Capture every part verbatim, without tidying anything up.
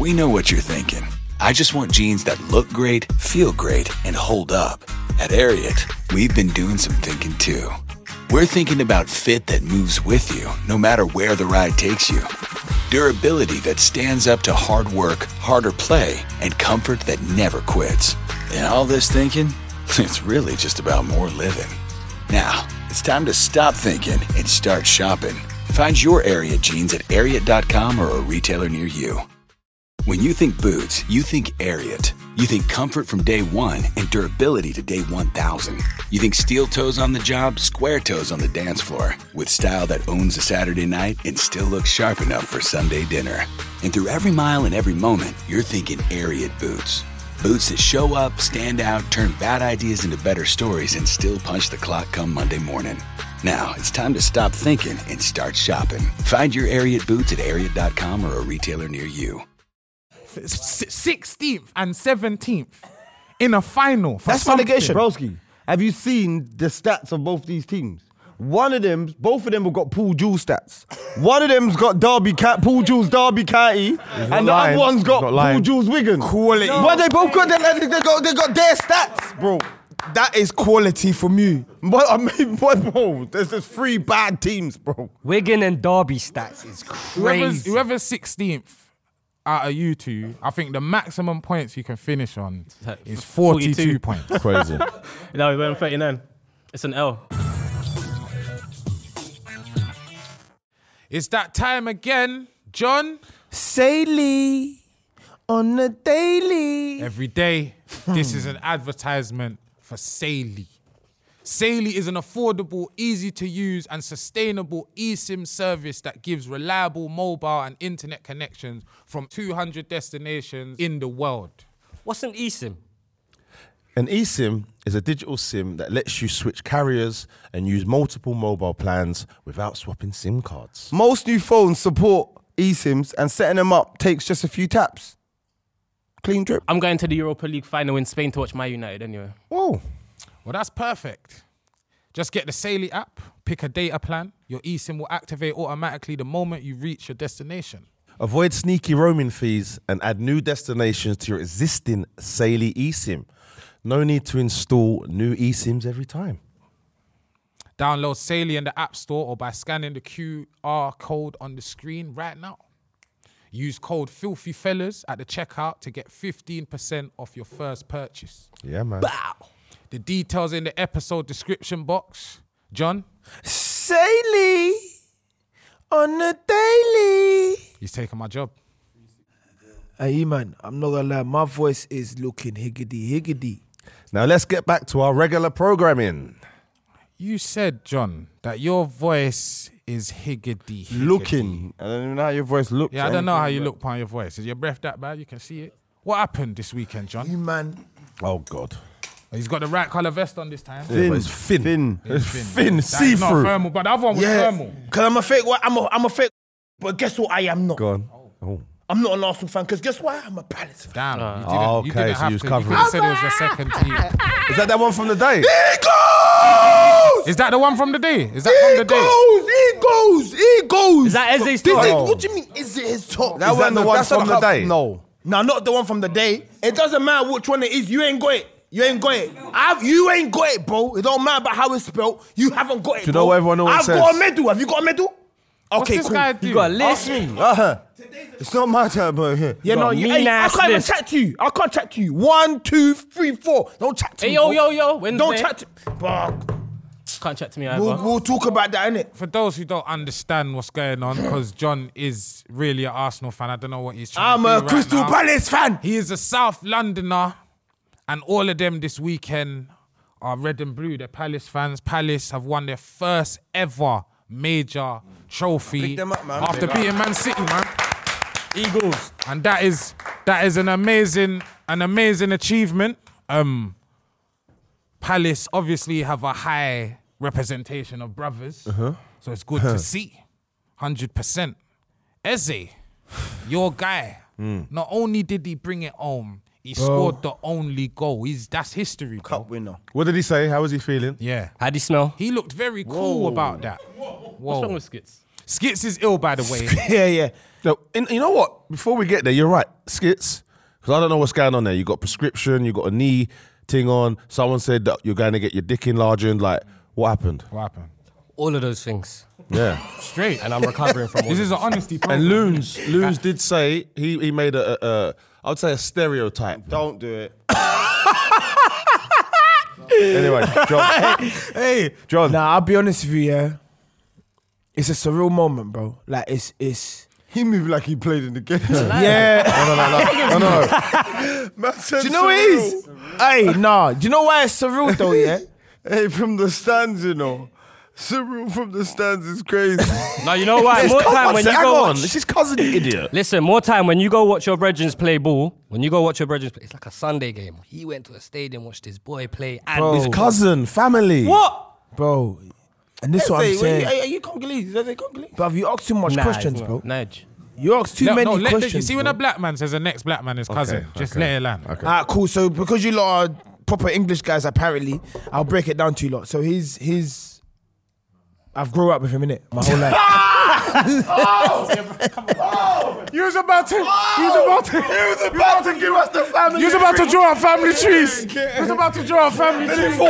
We know what you're thinking. I just want jeans that look great, feel great, and hold up. At Ariat, we've been doing some thinking too. We're thinking about fit that moves with you, no matter where the ride takes you. Durability that stands up to hard work, harder play, and comfort that never quits. And all this thinking, it's really just about more living. Now, it's time to stop thinking and start shopping. Find your Ariat jeans at ariat dot com or a retailer near you. When you think boots, you think Ariat. You think comfort from day one and durability to day one thousand. You think steel toes on the job, square toes on the dance floor. With style that owns a Saturday night and still looks sharp enough for Sunday dinner. And through every mile and every moment, you're thinking Ariat boots. Boots that show up, stand out, turn bad ideas into better stories, and still punch the clock come Monday morning. Now, it's time to stop thinking and start shopping. Find your Ariat boots at ariat dot com or a retailer near you. sixteenth and seventeenth in a final. For That's something. relegation. Broski, have you seen the stats of both these teams? One of them, both of them have got Paul Jewell stats. One of them's got Derby, Paul Jewell's Derby County, and the lying. other one's got He's not Paul lying. Jewell's Wigan. Quality. But they both got, they, they, they got, they got their stats, bro. That is quality for me. But I mean, what, bro? There's just three bad teams, bro. Wigan and Derby stats is Whoever's, crazy. whoever's sixteenth out of you two, I think the maximum points you can finish on is forty-two points. Crazy. No, we went on thirty-nine. It's an L. It's that time again, John. Saily on the daily. Every day, this is an advertisement for Saily. Saily is an affordable, easy to use and sustainable eSIM service that gives reliable mobile and internet connections from two hundred destinations in the world. What's an eSIM? An eSIM is a digital SIM that lets you switch carriers and use multiple mobile plans without swapping SIM cards. Most new phones support eSIMs, and setting them up takes just a few taps. Clean drip. I'm going to the Europa League final in Spain to watch my United anyway. Whoa. Well, that's perfect. Just get the Saily app, pick a data plan. Your eSIM will activate automatically the moment you reach your destination. Avoid sneaky roaming fees and add new destinations to your existing Saily eSIM. No need to install new eSIMs every time. Download Saily in the App Store or by scanning the Q R code on the screen right now. Use code FILTHYFELLAS at the checkout to get fifteen percent off your first purchase. Yeah, man. The details in the episode description box. John, Saily on the daily. he's taking my job. Hey, man, I'm not gonna lie. My voice is looking higgity higgity. Now let's get back to our regular programming. You said, John, that your voice is higgity. higgity. Looking. I don't even know how your voice looks. Yeah, I don't know how you look upon your voice. Is your breath that bad? You can see it. What happened this weekend, John? You man. Oh, God. He's got the right colour vest on this time. Yeah, but it's thin. Thin. It's Thin. thin, That is not see-through. thermal, but the other one was Yeah. thermal. Cause I'm a fake. What? I'm a. I'm a fake. But guess what? I am not. Go on. Oh. I'm not an Arsenal fan. Cause guess what? I'm a Palace fan. Damn. you didn't, Oh, you okay, didn't so have you was to. covering. You could have said it was your second team. Is that that one from the day? Eagles. Is that the one from the day? Is that from the day? Eagles. Eagles. Eagles. Is that Eze's This top? is, Oh. what do you mean? Is it his top? That Is that wasn't the one that's not from the the cup- day? No. No, not the one from the day. It doesn't matter which one it is. You ain't got it. You ain't got it. I've, you ain't got it, bro. It don't matter about how it's spelled. You haven't got it, Do you bro. know what everyone always I've says? got a medal. Have you got a medal? What's Okay, this cool. guy do? You got a list? Uh-huh. It's not my turn, bro. Here. Yeah, got no, a you, mean hey, I ass can't even list. chat to you. I can't chat to you. One, two, three, four. Don't chat to Hey, me. yo, bro. yo, yo. Wednesday. Don't chat to bro. Can't chat to me either. We'll, we'll talk about that, innit? For those who don't understand what's going on, because John is really an Arsenal fan. I don't know what he's trying I'm to do a right Crystal now. Palace fan. He is a South Londoner, and all of them this weekend are red and blue. They're Palace fans. Palace have won their first ever major trophy Pick them up, man. after Pick beating Man City, man. Eagles. And that is that is an amazing an amazing achievement. Um, Palace obviously have a high representation of brothers, Uh-huh. so it's good to see. one hundred percent. Eze, your guy. Hmm. Not only did he bring it home, he scored the only goal. He's that's history, bro. Cup winner. What did he say? How was he feeling? Yeah, How'd he smell? he looked very cool about that. What's Whoa. wrong with skits? Skits is ill, by the way. Yeah, yeah. No, in, you know what? Before we get there, you're right. Skits, because I don't know what's going on there. You got prescription, you got a knee thing on. Someone said that you're going to get your dick enlarged. Like, what happened? What happened? All of those things. Yeah. Straight. And I'm recovering from all This of is an honesty program. And Loons, Loons did say he he made a, a, a I would say a stereotype. Don't do it. Anyway, John. Hey, John. Nah, I'll be honest with you, yeah. It's a surreal moment, bro. Like, it's... it's He moved like he played in the game. yeah. No, no, no, no, no. Man said Do you know what it is? Hey, nah. Do you know why it's surreal, though, yeah? Hey, from the stands, you know. Cyril from the stands is crazy. No, you know what? More time when you Hang go on, watch. it's his cousin, you idiot. Listen, more time when you go watch your brethren play ball. When you go watch your brethren play, it's like a Sunday game. He went to a stadium, watched his boy play, and Bro. His cousin, family. what? Bro. And this is what I'm Say, saying. Are you, are you Congolese? Are they Congolese? But have you asked too much Nah, questions, it's bro? not. Nudge. You asked too No, many no, let the- questions. you see when bro. a black man says the next black man is cousin, Okay, just okay. let it land. Okay. Alright, cool. So because you lot are proper English guys, apparently, I'll break it down to you lot. So he's his. I've grown up with him, innit? My whole life. You was about to, you was about to, He was about to give us the family. you was about to draw a family trees. You was about to draw a family tree. He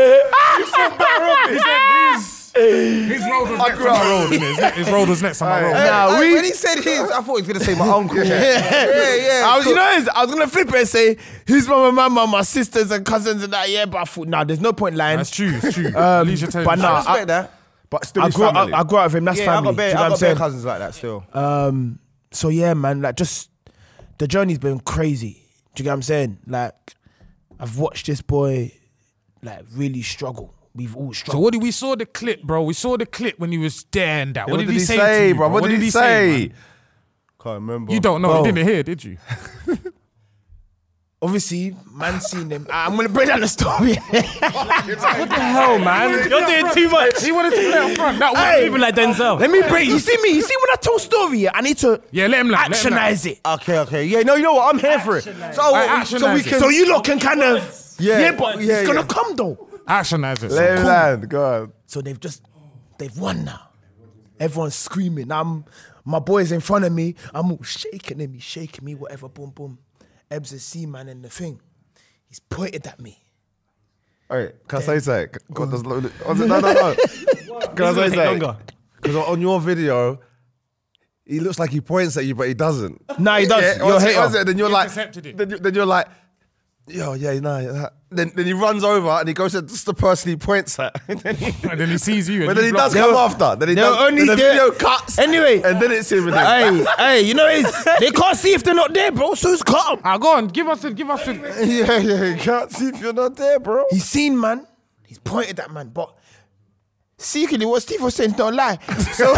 said his, his road was next on my road, innit? His road was next on my road. Nah, we. When he said his, I thought he was going to say my uncle. yeah, yeah. I was, you know, what it is? I was gonna flip it and say his mama, mama, my sisters and cousins and that. Yeah, but I thought, nah, there's no point lying. That's true, it's true. Um, Leisure telling but you. nah, I respect that. But still I his grew, up, family. I, I grew up with him. That's Yeah, I family. got bare, Do you know I what I'm got bare saying? cousins like that still. Um, so yeah, man, like just the journey's been crazy. Do you get what I'm saying? Like, I've watched this boy like really struggle. We've all So struggled. what did we saw the clip, bro? We saw the clip when he was there and that. Yeah, What, did he say, to you, bro? What, did he say? man? Can't remember. You don't know. Bro. You didn't hear, did you? Obviously, man seen him. I'm gonna break down the story. Hell, man. You're doing too much. He wanted to play up front. That Hey. way. People like Denzel. Let me break. You see me? You see when I tell story, yeah, I need to Yeah, let him land. let him land. actionize it. Okay, okay. Yeah, no, you know what? I'm here for it. So, Alright, so we actionize it. can. So you lot can kind of Yeah, yeah, but yeah, it's gonna yeah. come though. Actionize it. Let him son. land. Go on. So they've just they've won now. Everyone's screaming. I'm my boy's in front of me. I'm all shaking him. He's shaking me. Whatever. Boom, boom. Ebbs a C man in the thing. He's pointed at me. Hey, can I say something? What does- No, no, no. Can I say something? Because on your video, he looks like he points at you, but he doesn't. Nah, he does. Yeah, You're what's a it- hater. what's it? Then you're He like, intercepted it. then, you- then you're like, yo, yeah, no. yeah. Then, then he runs over and he goes to just the person he points at. And then he, And then he sees you. And but then you he does block. come They'll- after. Then he they'll does. only then the get- video cuts. Anyway. and then it's him. And then, Hey, hey, you know it's, they can't see if they're not there, bro. So it's cut 'em. Ah, go on. Give us a. Give us a. Yeah, yeah. You can't see if you're not there, bro. He's seen man. He's pointed at man, but secretly what Steve was saying is not a lie. So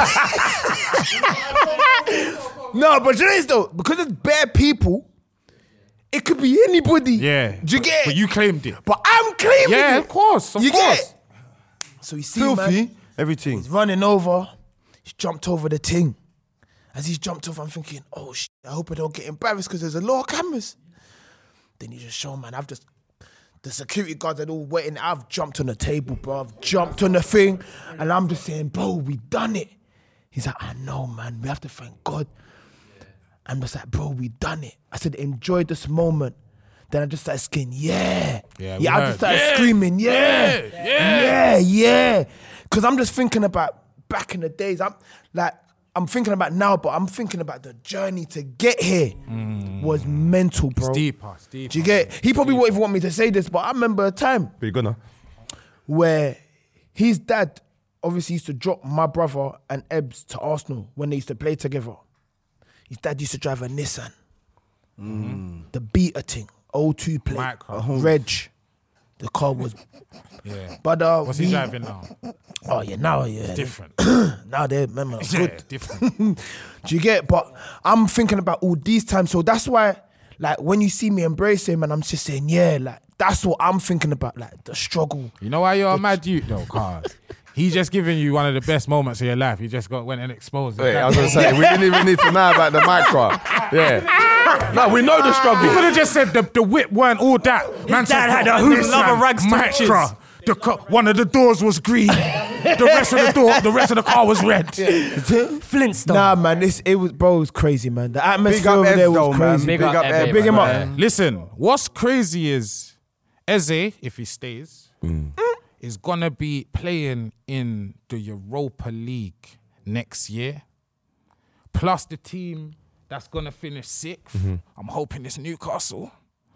no, but you know it's though because it's bare people. It could be anybody. Yeah. Do you get it? But you claimed it. But I'm claiming Yeah, it. of course. Of you course. get it? So he's seen Filthy. man. Everything. He's running over. He's jumped over the thing. As he's jumped over, I'm thinking, oh shit, I hope I don't get embarrassed because there's a lot of cameras. Then he just show, man, I've just, the security guards are all waiting. I've jumped on the table, bro. I've jumped on the thing. And I'm just saying, bro, we done it. He's like, I know, man. We have to thank God. I'm just like, bro, we done it. I said, enjoy this moment. Then I just started saying, yeah. Yeah, we yeah I heard. just started Yeah. screaming, yeah. Yeah, Yeah, yeah. Because I'm just thinking about back in the days. I'm like, I'm thinking about now, but I'm thinking about the journey to get here was mental, bro. It's deeper. It's deeper. Do you get it? He probably won't even want me to say this, but I remember a time but you're gonna. where his dad obviously used to drop my brother and Ebbs to Arsenal when they used to play together. His dad used to drive a Nissan. The Beta thing, oh two plate, Micro. Reg. The car was, Yeah. but uh, What's we- he driving now? Oh yeah, now yeah, Different. now they're remember Yeah, good. different. Do you get it? But I'm thinking about all these times, so that's why, like, when you see me embrace him, and I'm just saying, yeah, like that's what I'm thinking about, like the struggle. You know why you're a mad youth though, cause he just giving you one of the best moments of your life. He just got went and exposed it. Wait, I was gonna say we didn't even need to know about the micro. Yeah. No, we know the You struggle. could have just said the, the whip weren't all that. Man dad said, had a "Oh, hoop this love man, of rags to Micra, the co- one of the doors was green. the rest of the door, the rest of the car was red. Flintstone. Nah, man, this it was bro, it was crazy, man. The atmosphere up over there Eze was though, man. crazy. Big Big up up Eze, Eze, Big him man. up. Listen, what's crazy is Eze, if he stays, is gonna be playing in the Europa League next year. Plus the team that's gonna finish sixth. I'm hoping it's Newcastle.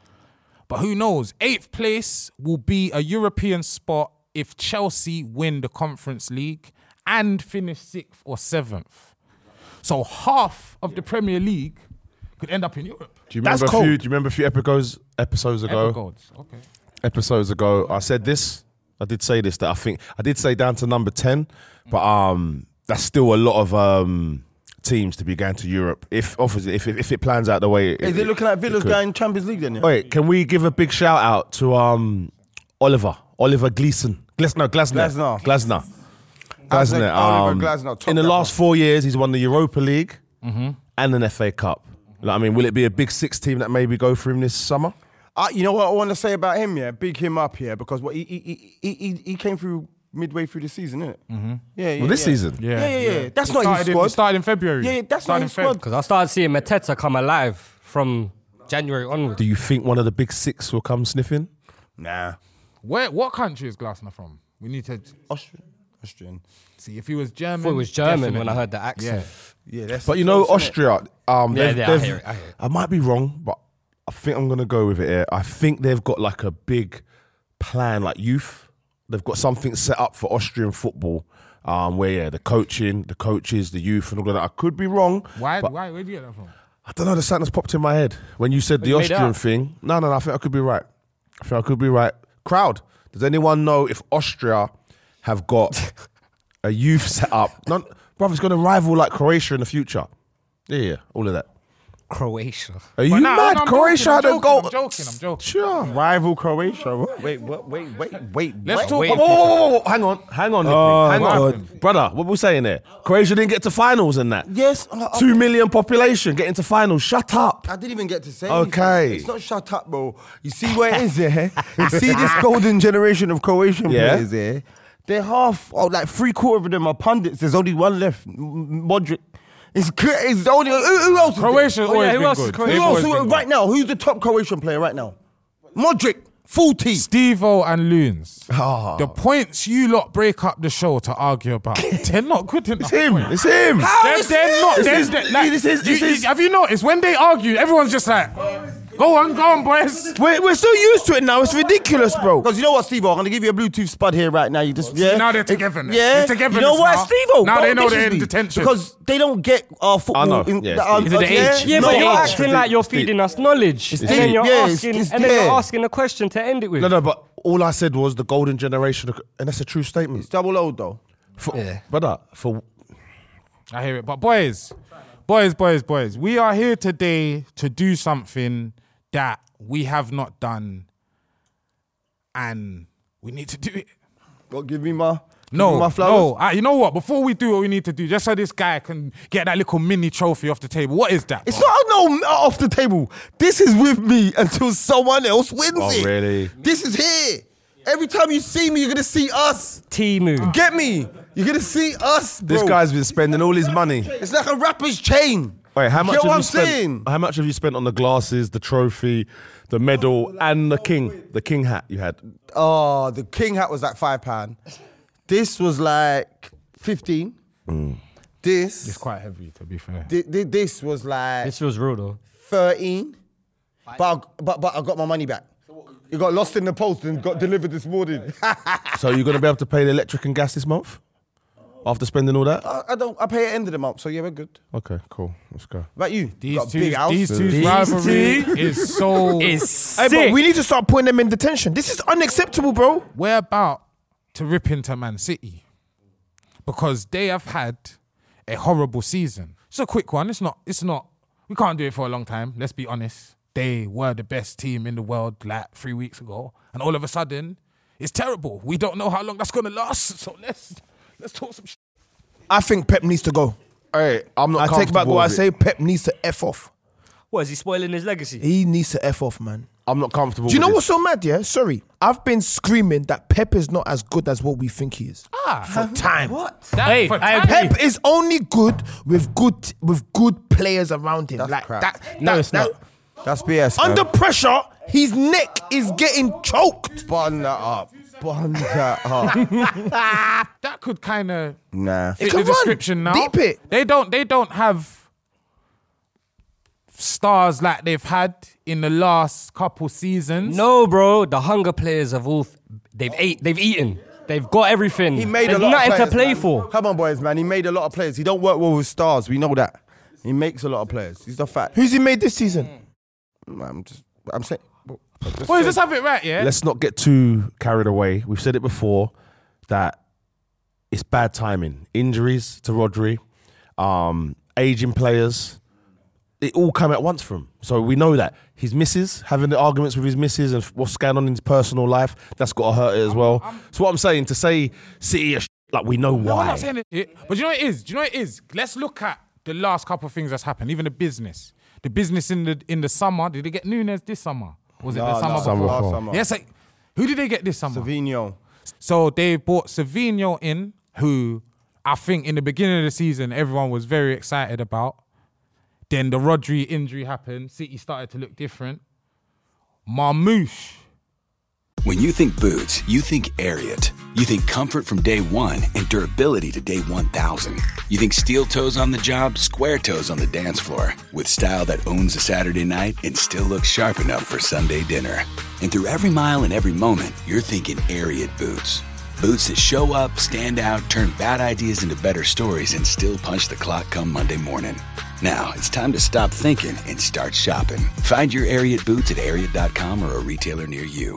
But who knows? Eighth place will be a European spot if Chelsea win the Conference League and finish sixth or seventh. So half of the Premier League could end up in Europe. Do you That's remember a cold. few? Do you remember a few episodes episodes ago? Episodes. Okay. Episodes ago, I said this. I did say this that I think I did say down to number ten, but um, that's still a lot of um teams to be going to Europe. If obviously if if it plans out the way, Is it looking like Villa's could. going Champions League then? Yeah? Wait, can we give a big shout out to um Oliver Oliver Gleeson? Gles- no, Glasner. Glasner. Glasner. Glasner, Glasner. Oliver Um, Glasner, top in the rapper. last four years, he's won the Europa League and an F A Cup. Like, I mean, will it be a big six team that maybe go for him this summer? Uh, you know what I want to say about him, yeah? Big him up here because what he he, he, he, he came through midway through the season, innit? Mm-hmm. Yeah, yeah. Well, this yeah. season. Yeah, yeah, yeah. That's It not his started in- squad. It started in February. Yeah, that's not Started his in Feb. squad. Because I started seeing Mateta come alive from January onwards. Do you think one of the big six will come sniffing? Nah. Where? What country is Glasner from? We need to Austrian. Austrian. see if he was German. I thought it was German when definitely. I heard the accent. Yeah. Yeah, that's But you know, close, innit? Austria, um, Yeah, they've, yeah, I they've- hear it, I hear it. I might be wrong, but I think I'm going to go with it here. I think they've got like a big plan, like youth. They've got something set up for Austrian football um, where, yeah, the coaching, the coaches, the youth and all of that. I could be wrong. Why? but Why? Where do you get that from? I don't know, the something's popped in my head. When you said the you made it Austrian up. thing, no, no, no, I think I could be right. I think I could be right. Crowd, does anyone know if Austria have got a youth set up? None, brother, it's going to rival like Croatia in the future. Yeah, yeah, all of that. Croatia. Are you But nah, mad? I'm Croatia joking, had I'm a goal. joking, I'm joking. I'm joking. Sure. Rival Croatia. What? Wait, what? Wait, wait, wait. Let's what? talk Wait. Whoa, about. whoa, whoa, whoa, whoa. Hang on, hang on, Nick, Oh, hang on, God. brother. What we saying there? Croatia didn't get to finals and that. Yes. uh, uh, Two million population getting to finals. Shut up. I didn't even get to say Okay. anything. It's not shut up, bro. You see where it is, yeah? You see this golden generation of Croatian Yeah. players, yeah? They're half, oh, like three quarter of them are pundits. There's only one left, M- Modric. It's, cra- it's the only, who, who else is there? Croatia's Oh, yeah, always who been else is good. Croatia? They've Who else? always Who, been right now, who's the top Croatian player right now? Modric, full team. Steve-O and Loons. Ah. The points you lot break up the show to argue about, they're not good enough. It's him. It's him. They're, they're not. This They're, is- they're, like, this is- this you- is- you- have you noticed when they argue, everyone's just like, go on, go on, boys. We're, we're so used to it now. It's ridiculous, bro. Because you know what, Steve-O, I'm going to give you a Bluetooth spud here right now. You just, yeah. now they're togetherness. Yeah. It's togetherness You know what, now. Steve-O? Now don't they know they're diss in me. detention. Because they don't get our football. I know. In, Yeah, the- it's our- deep. Is it the yeah? age? Yeah, No, but you're no. acting like you're It's deep. feeding us knowledge. And then deep. you're Yeah, it's- asking it's and then you're there. asking a question to end it with. No, no, but all I said was the golden generation, of- and that's a true statement. It's double O, though. For, Brother, for I hear it. But boys, boys, boys, boys, we are here today to do something that we have not done, and we need to do it. What, give me my, give No, me my flowers? no. Uh, you know what? Before we do what we need to do, just so this guy can get that little mini trophy off the table. What is that? It's bro? not no off the table. This is with me until someone else wins Oh, it. really? This is here. Every time you see me, you're gonna see us. Timu. Get me? You're gonna see us, bro. this guy's been spending all his money. It's like a rapper's chain. Wait, how You much get have what you I'm spent? saying? How much have you spent on the glasses, the trophy, the medal, and the king, the king hat you had? Oh, the king hat was like five pound. This was like fifteen. This, It's quite heavy, to be fair. thi- thi- this was like This feels real though. thirteen. But I, but but I got my money back. It got lost in the post and got delivered this morning. So you're gonna be able to pay the electric and gas this month after spending all that? I, I don't. I pay at the end of the month, so yeah, we're good. Okay, cool. Let's go. What about you? These got a two, big house. these two's rivalry is so. It's Hey, sick. but we need to start putting them in detention. This is unacceptable, bro. We're about to rip into Man City because they have had a horrible season. It's a quick one. It's not. It's not. We can't do it for a long time. Let's be honest. They were the best team in the world like three weeks ago, and all of a sudden, it's terrible. We don't know how long that's gonna last. So let's let's talk some. Sh- I think Pep needs to go. Hey, I'm not. I take back comfortable what I with it. say. Pep needs to F off. What, is he spoiling his legacy? He needs to F off, man. I'm not comfortable. Do you know with what's so mad, yeah? Sorry. I've been screaming that Pep is not as good as what we think he is. Ah, For time. What? that, Hey, for I time. agree. Pep is only good with good with good players around him. That's like crap. that. No, that- it's that- not. That's B S. man. Under pressure, his neck is getting choked. Bun that up. Bun that up. That could kind of Nah. fit can the run. description now. Deep it. They don't. They don't have stars like they've had in the last couple seasons. No, bro. The hunger players have all. They've ate. They've eaten. They've got everything. He made There's a lot nothing of players, to play man. for. Come on, boys, man. He made a lot of players. He don't work well with stars. We know that. He makes a lot of players. He's the fact. Who's he made this season? I'm just. I'm saying. I'm just Boys, saying. let's have it right, yeah. Let's not get too carried away. We've said it before that it's bad timing. Injuries to Rodri, um, aging players, it all come at once for him. So we know that. His missus, having the arguments with his missus and what's going on in his personal life, that's got to hurt it as well. So what I'm saying, to say City are sh- like we know No, I'm why. not saying it, it. But do you know what it is? Do you know what it is? Let's look at the last couple of things that's happened. Even the business. The business in the in the summer. Did they get Nunes this summer? Was it No, the summer no, before? Summer last before. summer. Yes. Like, who did they get this summer? Savinho. So they bought Savinho in, who I think in the beginning of the season everyone was very excited about. Then the Rodri injury happened. City started to look different. Marmoush. When you think boots, you think Ariat. You think comfort from day one and durability to day one thousand. You think steel toes on the job, square toes on the dance floor. With style that owns a Saturday night and still looks sharp enough for Sunday dinner. And through every mile and every moment, you're thinking Ariat boots. Boots that show up, stand out, turn bad ideas into better stories, and still punch the clock come Monday morning. Now, it's time to stop thinking and start shopping. Find your Ariat boots at Ariat dot com or a retailer near you.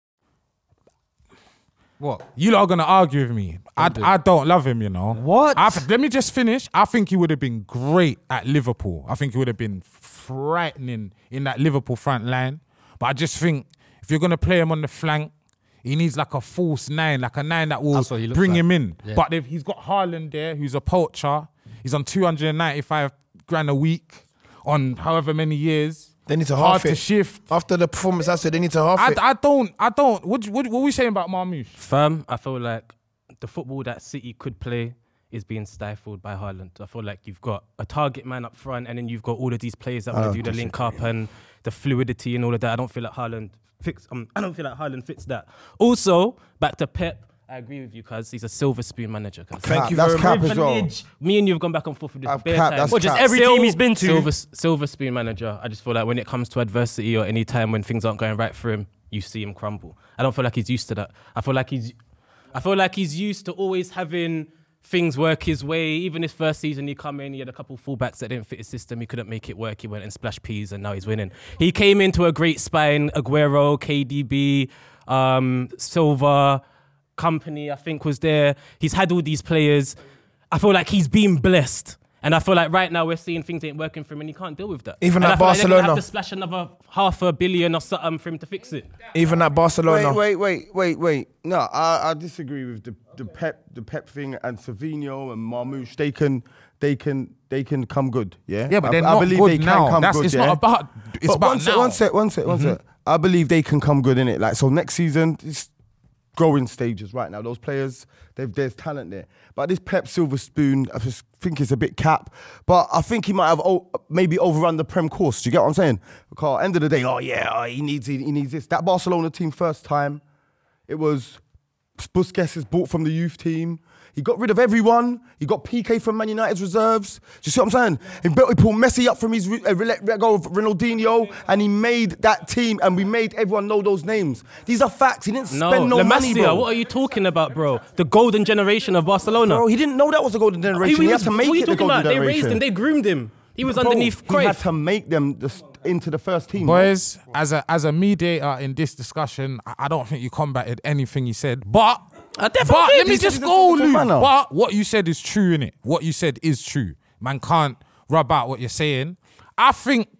What? You lot are going to argue with me. I, I don't love him, you know. What? I, let me just finish. I think he would have been great at Liverpool. I think he would have been frightening in that Liverpool front line. But I just think if you're going to play him on the flank, he needs like a false nine, like a nine that will That's what he looks bring like. him in. Yeah. But if he's got Haaland there, who's a poacher. He's on two hundred ninety-five grand a week on however many years. They need to Hard half to it. shift. After the performance, I said they need to half I, it. I don't, I don't. What, what, what are we saying about Marmoush? Firm, I feel like the football that City could play is being stifled by Haaland. I feel like you've got a target man up front, and then you've got all of these players that want to do the link up and the fluidity and all of that. I don't feel like Haaland fits. Um, I don't feel like Haaland fits that. Also, back to Pep. I agree with you, cuz he's a silver spoon manager. Cuz. Thank you That's very cap much. as well. Privilege. Me and you have gone back and forth with this I've bare cap, time. that's Well, just cap. every Sil- team he's been to. Silver, silver spoon manager. I just feel like when it comes to adversity or any time when things aren't going right for him, you see him crumble. I don't feel like he's used to that. I feel like he's, I feel like he's used to always having things work his way. Even his first season, he come in, he had a couple fullbacks that didn't fit his system. He couldn't make it work. He went and splashed peas, and now he's winning. He came into a great spine. Aguero, K D B, um, Silva. Company, I think, was there. He's had all these players. I feel like he's been blessed. And I feel like right now we're seeing things ain't working for him and he can't deal with that. Even and at I feel like they're gonna Barcelona. have to splash another half a billion or something for him to fix it. Even at Barcelona. Wait, wait, wait, wait, wait. No, I, I disagree with the, the Pep, the Pep thing, and Savinho and Marmoush. They can, they can, they can come good. Yeah. Yeah, but I, they're I not believe good they can now. come That's good. it's yeah? not about. It's but about one sec, now. one sec, one sec, one sec. I believe they can come good in it. Like so, next season, it's growing stages right now. Those players, they've, there's talent there. But this Pep Silver Spoon, I just think it's a bit cap. But I think he might have o- maybe overrun the Prem course. Do you get what I'm saying? Because end of the day, oh yeah, oh, he needs he, he needs this. That Barcelona team first time, it was Busquets is bought from the youth team. He got rid of everyone. He got P K from Man United's reserves. Do you see what I'm saying? He, built, he pulled Messi up from his, uh, let, let go of Ronaldinho, and he made that team, and we made everyone know those names. These are facts. He didn't No, spend no La money, Masia, bro. what are you talking about, bro? The golden generation of Barcelona. Bro, he didn't know that was the golden generation. He He, was- had to make what are you it the talking golden about? They generation. raised him, they groomed him. He was Bro, underneath He had Cruyff. to make them just into the first team. Boys, as a as a mediator in this discussion, I, I don't think you combated anything he said. But, I definitely but did. let me He's- just he's a go, different Luke. manner. But what you said is true, innit? What you said is true. Man can't rub out what you're saying. I think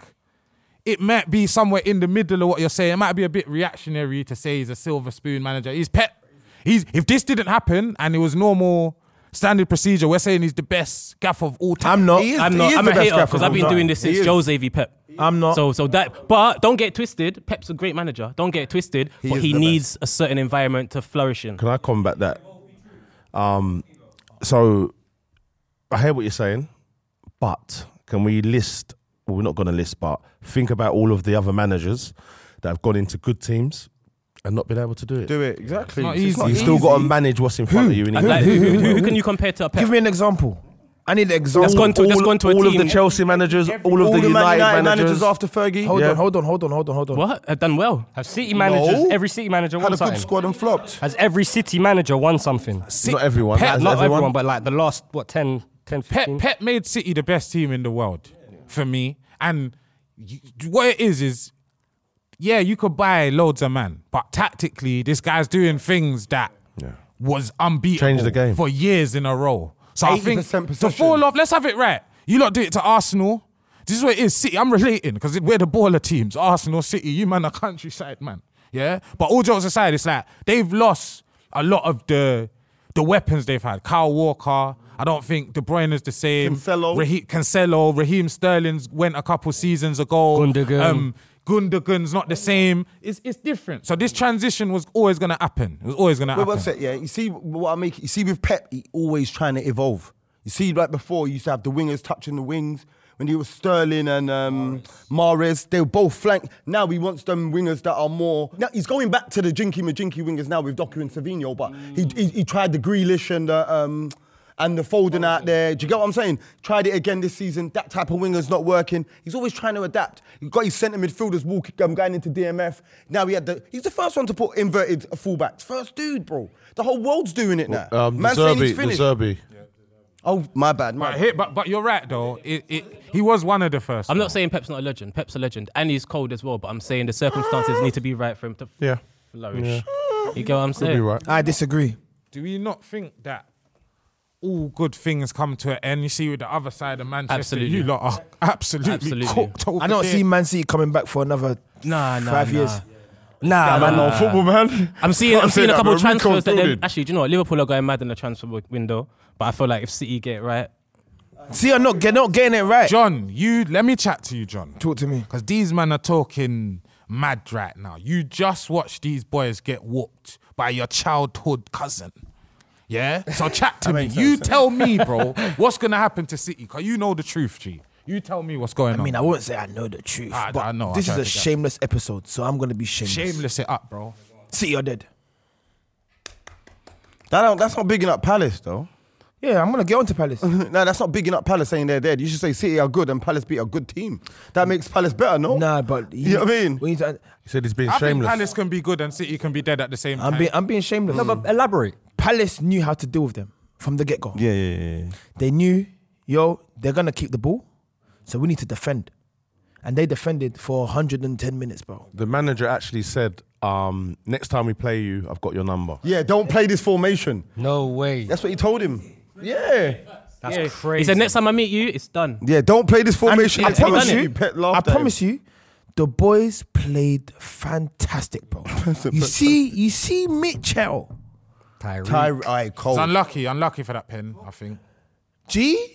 it might be somewhere in the middle of what you're saying. It might be a bit reactionary to say he's a silver spoon manager. He's Pep. He's if this didn't happen and it was normal standard procedure, we're saying he's the best gaff of all time. I'm not. He is- I'm he not. is I'm the a best hater gaffer because of I've been all doing time. this He since is. Jose v Pep. I'm not. So, so that, but don't get it twisted. Pep's a great manager. Don't get it twisted. He but is he the needs a certain environment to flourish in. Can I combat that? Um, so I hear what you're saying, but can we list? Well, we're not going to list, but think about all of the other managers that have gone into good teams and not been able to do it. Do it exactly. not It's easy. not You've still got to manage what's in front of you. Like, like, who, who, who, who can you compare to a Pep? Give me an example. I need an example. That's gone to, that's gone to a all team. of the Chelsea managers, all of All the the Man United, United managers. managers after Fergie. Hold Yeah. on, hold on, hold on, hold on, hold on. What? Have done well. Have City managers, No. every City manager Had won a good something? squad and flopped. Has every City manager won something? Not everyone. Pep, Has Not everyone? everyone, but like the last, what, ten, ten, Pep, fifteen? Pep made City the best team in the world for me. And you, what it is is, yeah, you could buy loads of man, but tactically, this guy's doing things that Yeah. was unbeatable Changed the game. for years in a row. So I eighty think percent to possession. fall off, let's have it right. You lot do it to Arsenal. This is what it is. City, I'm relating because we're the baller teams. Arsenal, City, you man are countryside, man. Yeah? But all jokes aside, it's like they've lost a lot of the the weapons they've had. Kyle Walker, I don't think De Bruyne is the same. Cancelo. Rahe- Cancelo, Raheem Sterling's went a couple seasons ago. Gundogan. Um, Gundogan's not the same. It's it's different. So this transition was always going to happen. It was always going to Wait, happen. one sec, yeah. You see what I make? You see with Pep, he always trying to evolve. You see, like before, you used to have the wingers touching the wings. When he was Sterling and um, Mahrez, they were both flanked. Now he wants them wingers that are more. Now he's going back to the jinky majinky wingers now with Doku and Savinho, but he, he he tried the Grealish and the um, and the Foden out there. Do you get what I'm saying? Tried it again this season. That type of winger's not working. He's always trying to adapt. He got his centre midfielders walking, um, going into D M F. Now he had the. He's the first one to put inverted fullbacks. First dude, bro. The whole world's doing it now. Um, Man saying he's the finished. Zerbi. Oh, my bad. My But, bad. here, but but you're right though. It, it, he was one of the first. I'm though. not saying Pep's not a legend. Pep's a legend. And he's cold as well. But I'm saying the circumstances need to be right for him to Yeah. flourish. You get what I'm Could be saying? right. I disagree. Do we not think that all good things come to an end? You see, with the other side of Manchester, Absolutely. you lot are absolutely, Absolutely. cooked over I don't there. see Man City coming back for another Nah, nah, five nah. years. Nah, Man, man. no football, man. I'm seeing, I'm Can't say seeing a that, couple bro. of transfers that Rico they're, Fielding. actually, do you know what? Liverpool are going mad in the transfer window. But I feel like if City get it right, See, I'm not, get- not getting it right. John, you let me chat to you, John. Talk to me. Because these men are talking mad right now. You just watched these boys get whooped by your childhood cousin. Yeah? So chat to me. You tell me, bro, what's going to happen to City? Because you know the truth, G. You tell me what's going I on. mean, I won't say I know the truth, I- but I know, I this is tried a to get- shameless episode, so I'm going to be shameless. Shameless it up, bro. City are dead. That don't, that's not bigging up Palace, though. Yeah, I'm going to get on to Palace. No, that's not bigging up Palace saying they're dead. You should say City are good and Palace beat a good team. That makes Palace better, no? Nah, but You know what I mean? we need to- He said he's being I think shameless. Palace can be good and City can be dead at the same I'm time. being, I'm being shameless. No, but elaborate. Palace knew how to deal with them from the get go. Yeah, yeah, yeah. yeah. They knew, yo, they're gonna keep the ball, so we need to defend. And they defended for one hundred ten minutes, bro. The manager actually said, um, next time we play you, I've got your number. Yeah, don't play this formation. No way. That's what he told him. Yeah. That's Yeah. crazy. He said, next time I meet you, it's done. Yeah, don't play this formation. I He promise done it. you, Pep I laughed at promise him. you, the boys played fantastic, bro. you see, you see Mitchell, Tyreek. Ty, aye, It's cold. unlucky, unlucky for that pen, I think. G.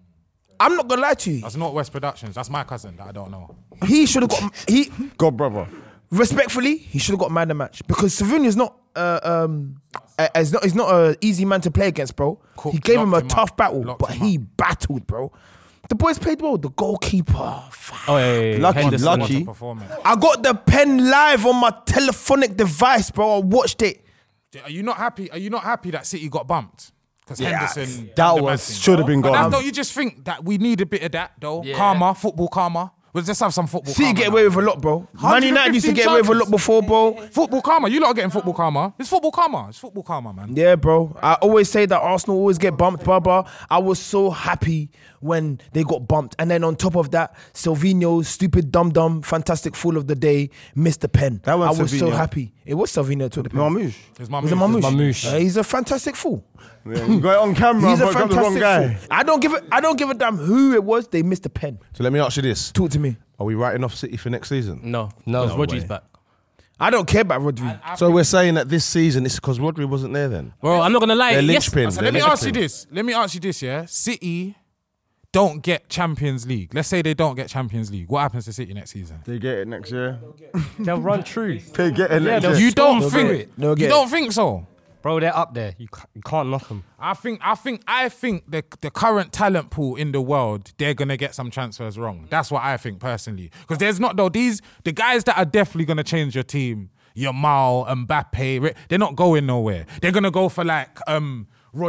I'm not gonna lie to you. That's not West Productions. That's my cousin that I don't know. He should have got he. God, brother. Respectfully, he should have got man of the match because Savinho's not uh, um uh, is not is not a easy man to play against, bro. Cooked, he gave him a locked him tough up, battle, locked but him he battled, bro. The boys played well. The goalkeeper, Oh, yeah, yeah, yeah. Lucky, Henderson. lucky. What a performance. I got the pen live on my telephonic device, bro. I watched it. Are you not happy? Are you not happy that City got bumped? Because Henderson. That under was Manson. should have been But that's, gone. don't you just think that we need a bit of that though? Yeah. Karma, football karma. Let's just have some football City karma. get now. away with a lot, bro. Man United used to get away with a lot before, bro. Football karma. You lot are getting football karma. It's football karma. It's football karma, man. Yeah, bro. I always say that Arsenal always get bumped, Baba. I was so happy when they got bumped. And then on top of that, Silvino, stupid dum dum, fantastic fool of the day, missed the pen. That I wasn't was so Silvinho. happy. It was Silvino to the pen. Marmouche. It's my It was a move. Mamouche. Mamouche. Uh, he's a fantastic fool. Yeah, you got it on camera. He's a but got the wrong fantastic guy. fool. I don't give a I don't give a damn who it was. They missed the pen. So let me ask you this. Talk to me. Are we writing off City for next season? No, No. because No Rodri's way. back. I don't care about Rodri. So we're saying that this season it's because Rodri wasn't there then? Bro, I'm not gonna lie. They're Yes, linchpin. So They're let me ask you linchpin. this. Let me ask you this, yeah? City don't get Champions League. Let's say they don't get Champions League. What happens to City next season? They get it next year. They'll run through. They get it next they'll- year. You don't They'll think get it. They'll you get don't think so? Bro, they're up there. You can't, you can't knock them. I think I think I think the the current talent pool in the world, they're gonna get some transfers wrong. That's what I think personally. Because there's not though these the guys that are definitely gonna change your team, Yamal, Mbappe, they're not going nowhere. They're gonna go for like um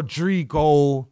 Rodrigo,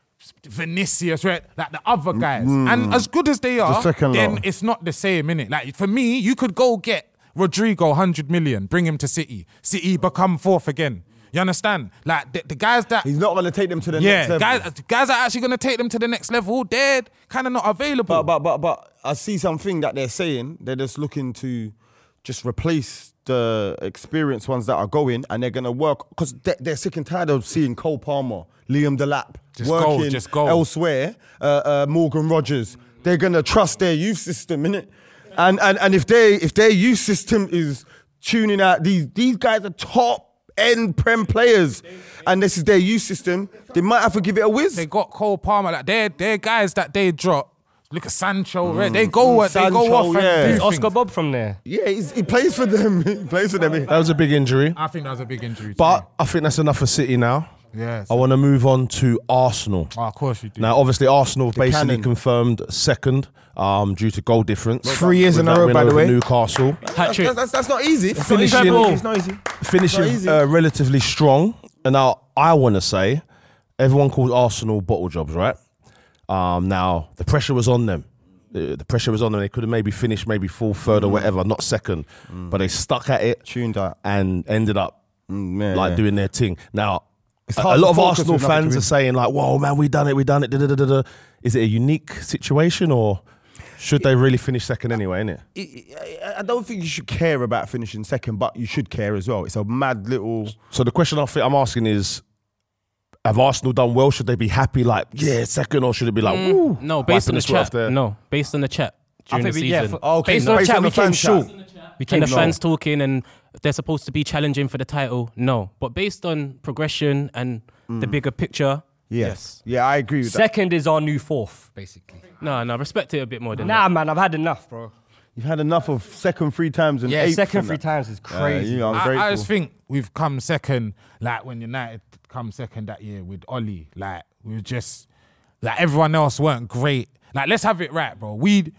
Vinicius, right? Like the other guys. And as good as they are, second then lot. it's not the same, innit? Like for me, you could go get Rodrigo one hundred million, bring him to City. City become fourth again. You understand? Like the, the guys that He's not going to take them to the yeah, next level. guys, guys are actually going to take them to the next level. They're kind of not available. But, but but but I see something that they're saying. They're just looking to just replace the experienced ones that are going, and they're going to work because they're, they're sick and tired of seeing Cole Palmer, Liam Delap Just go, working just go. elsewhere. Uh, uh, Morgan Rogers. They're going to trust their youth system, innit? And and and if they if their youth system is tuning out these these guys are top end prem players, and this is their youth system, they might have to give it a whiz. They got Cole Palmer. Like they're they're guys that they drop. Look at Sancho. Right? They go Mm. they go Sancho, off and yeah. do Is Oscar things. Bob from there. Yeah, he's, he plays for them. He plays for them. That was a big injury. I think that was a big injury. But I think that's enough for City now. yeah, I want to move on to Arsenal. oh, of course you do. Now, obviously, Arsenal have basically cannon. confirmed second um, due to goal difference. Three years With in a that row, win by the over way. Newcastle. Hat trick. That's, that's, that's not easy. Finishing, It's not easy. finishing easy. uh, relatively strong. And now, I want to say, everyone calls Arsenal bottle jobs, right? Um, now, the pressure was on them. The, the pressure was on them. They could have maybe finished maybe fourth, third, or whatever, not second. But they stuck at it Tuned out. and ended up Mm, yeah, like yeah. doing their thing. Now, a, hard a lot to of focus Arsenal with nothing to fans win. are saying like, "Whoa, man, we done it, we done it." Da, da, da, da, da. Is it a unique situation, or should they really finish second anyway? Innit? I I don't think you should care about finishing second, but you should care as well. It's a mad little. So the question I think I'm asking is, have Arsenal done well? Should they be happy, like, yeah, second, or should it be like, woo? No, based wiping on the sweat off chat. there? No, based on the chat during the think we- yeah, season. for- Okay, based no, on the based chat, on we the came fan short. chat. We came the No. fans talking and they're supposed to be challenging for the title. No, but based on progression and the bigger picture, Yes. Yeah, I agree with that. Second is our new fourth, basically. no, no, respect it a bit more than Nah, that. man, I've had enough, bro. You've had enough of second three times and Yeah, eighth second and three that. times is Yeah, crazy. you know, I'm I, grateful. I just think we've come second, like when United come second that year with Oli. Like we were just like everyone else weren't great. Like let's have it right, bro. We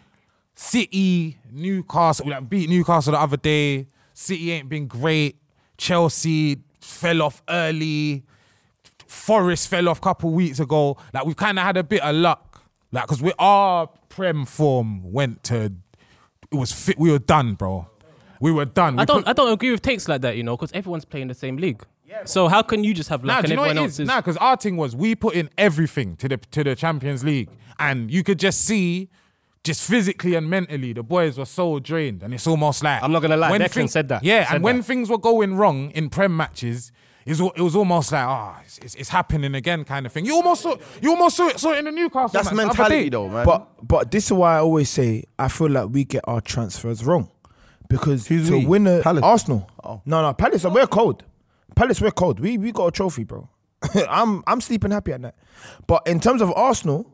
City, Newcastle, we like beat Newcastle the other day. City ain't been great. Chelsea fell off early. Forest fell off a couple weeks ago. Like we've kind of had a bit of luck. Like because we our prem form went to it was fit. We were done, bro. We were done. I We don't, put- I don't agree with takes like that, you know, because everyone's playing the same league. So how can you just have Nah, luck do and you know what everyone it else is? is? Nah, because our thing was we put in everything to the to the Champions League, and you could just see, just physically and mentally, the boys were so drained, and it's almost like I'm not gonna lie, when Declan said that. Yeah, Said and when that. things were going wrong in Prem matches, it's, al- it was almost like ah, it's, it's, it's happening again, kind of thing. You almost saw you almost saw it, saw it in the Newcastle. That's match the other mentality day. though, man. But but this is why I always say I feel like we get our transfers wrong because Who's to we? win a Palace? Arsenal, Oh. no no Palace, we're cold. Palace, we're cold. We we got a trophy, bro. I'm I'm sleeping happy at night. But in terms of Arsenal,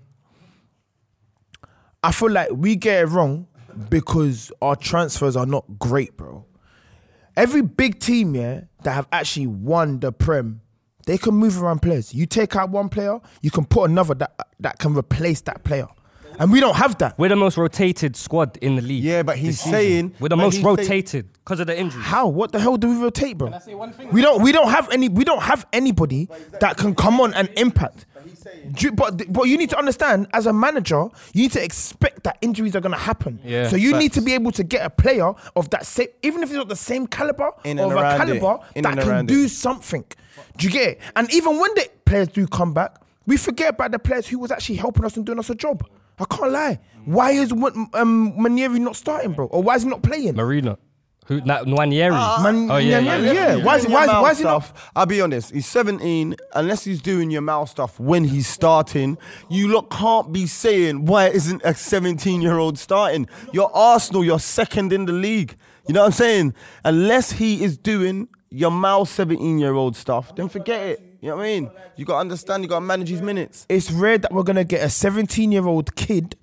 I feel like we get it wrong because our transfers are not great, bro. Every big team, yeah, that have actually won the Prem, they can move around players. You take out one player, you can put another that that can replace that player. And we don't have that. We're the most rotated squad in the league. Yeah, but he's this season. saying- we're the but most he's saying- rotated because of the injuries. How? What the hell do we rotate, bro? We don't. We don't have any. We don't have anybody that can come on and impact. Do you- But but you need to understand, as a manager, you need to expect that injuries are going to happen. Yeah, so you need facts. to be able to get a player of that same, even if it's not the same caliber, In of and a around it. caliber In that and can around do it. something. Do you get it? And even when the players do come back, we forget about the players who was actually helping us and doing us a job. I can't lie. Why is um, Manieri not starting, bro? Or why is he not playing? Marina. Who? Na- Nwanieri. Man, oh, yeah, yeah, yeah. yeah. Why is, Doing why is, Yamal why is he not? stuff, I'll be honest, he's seventeen, unless he's doing your mouth stuff when he's starting, you lot can't be saying, why isn't a seventeen-year-old starting? You're Arsenal, you're second in the league. You know what I'm saying? Unless he is doing your mouth seventeen-year-old stuff, then forget it. You You know what I mean? You got to understand, you got to manage his minutes. It's rare that we're going to get a seventeen-year-old kid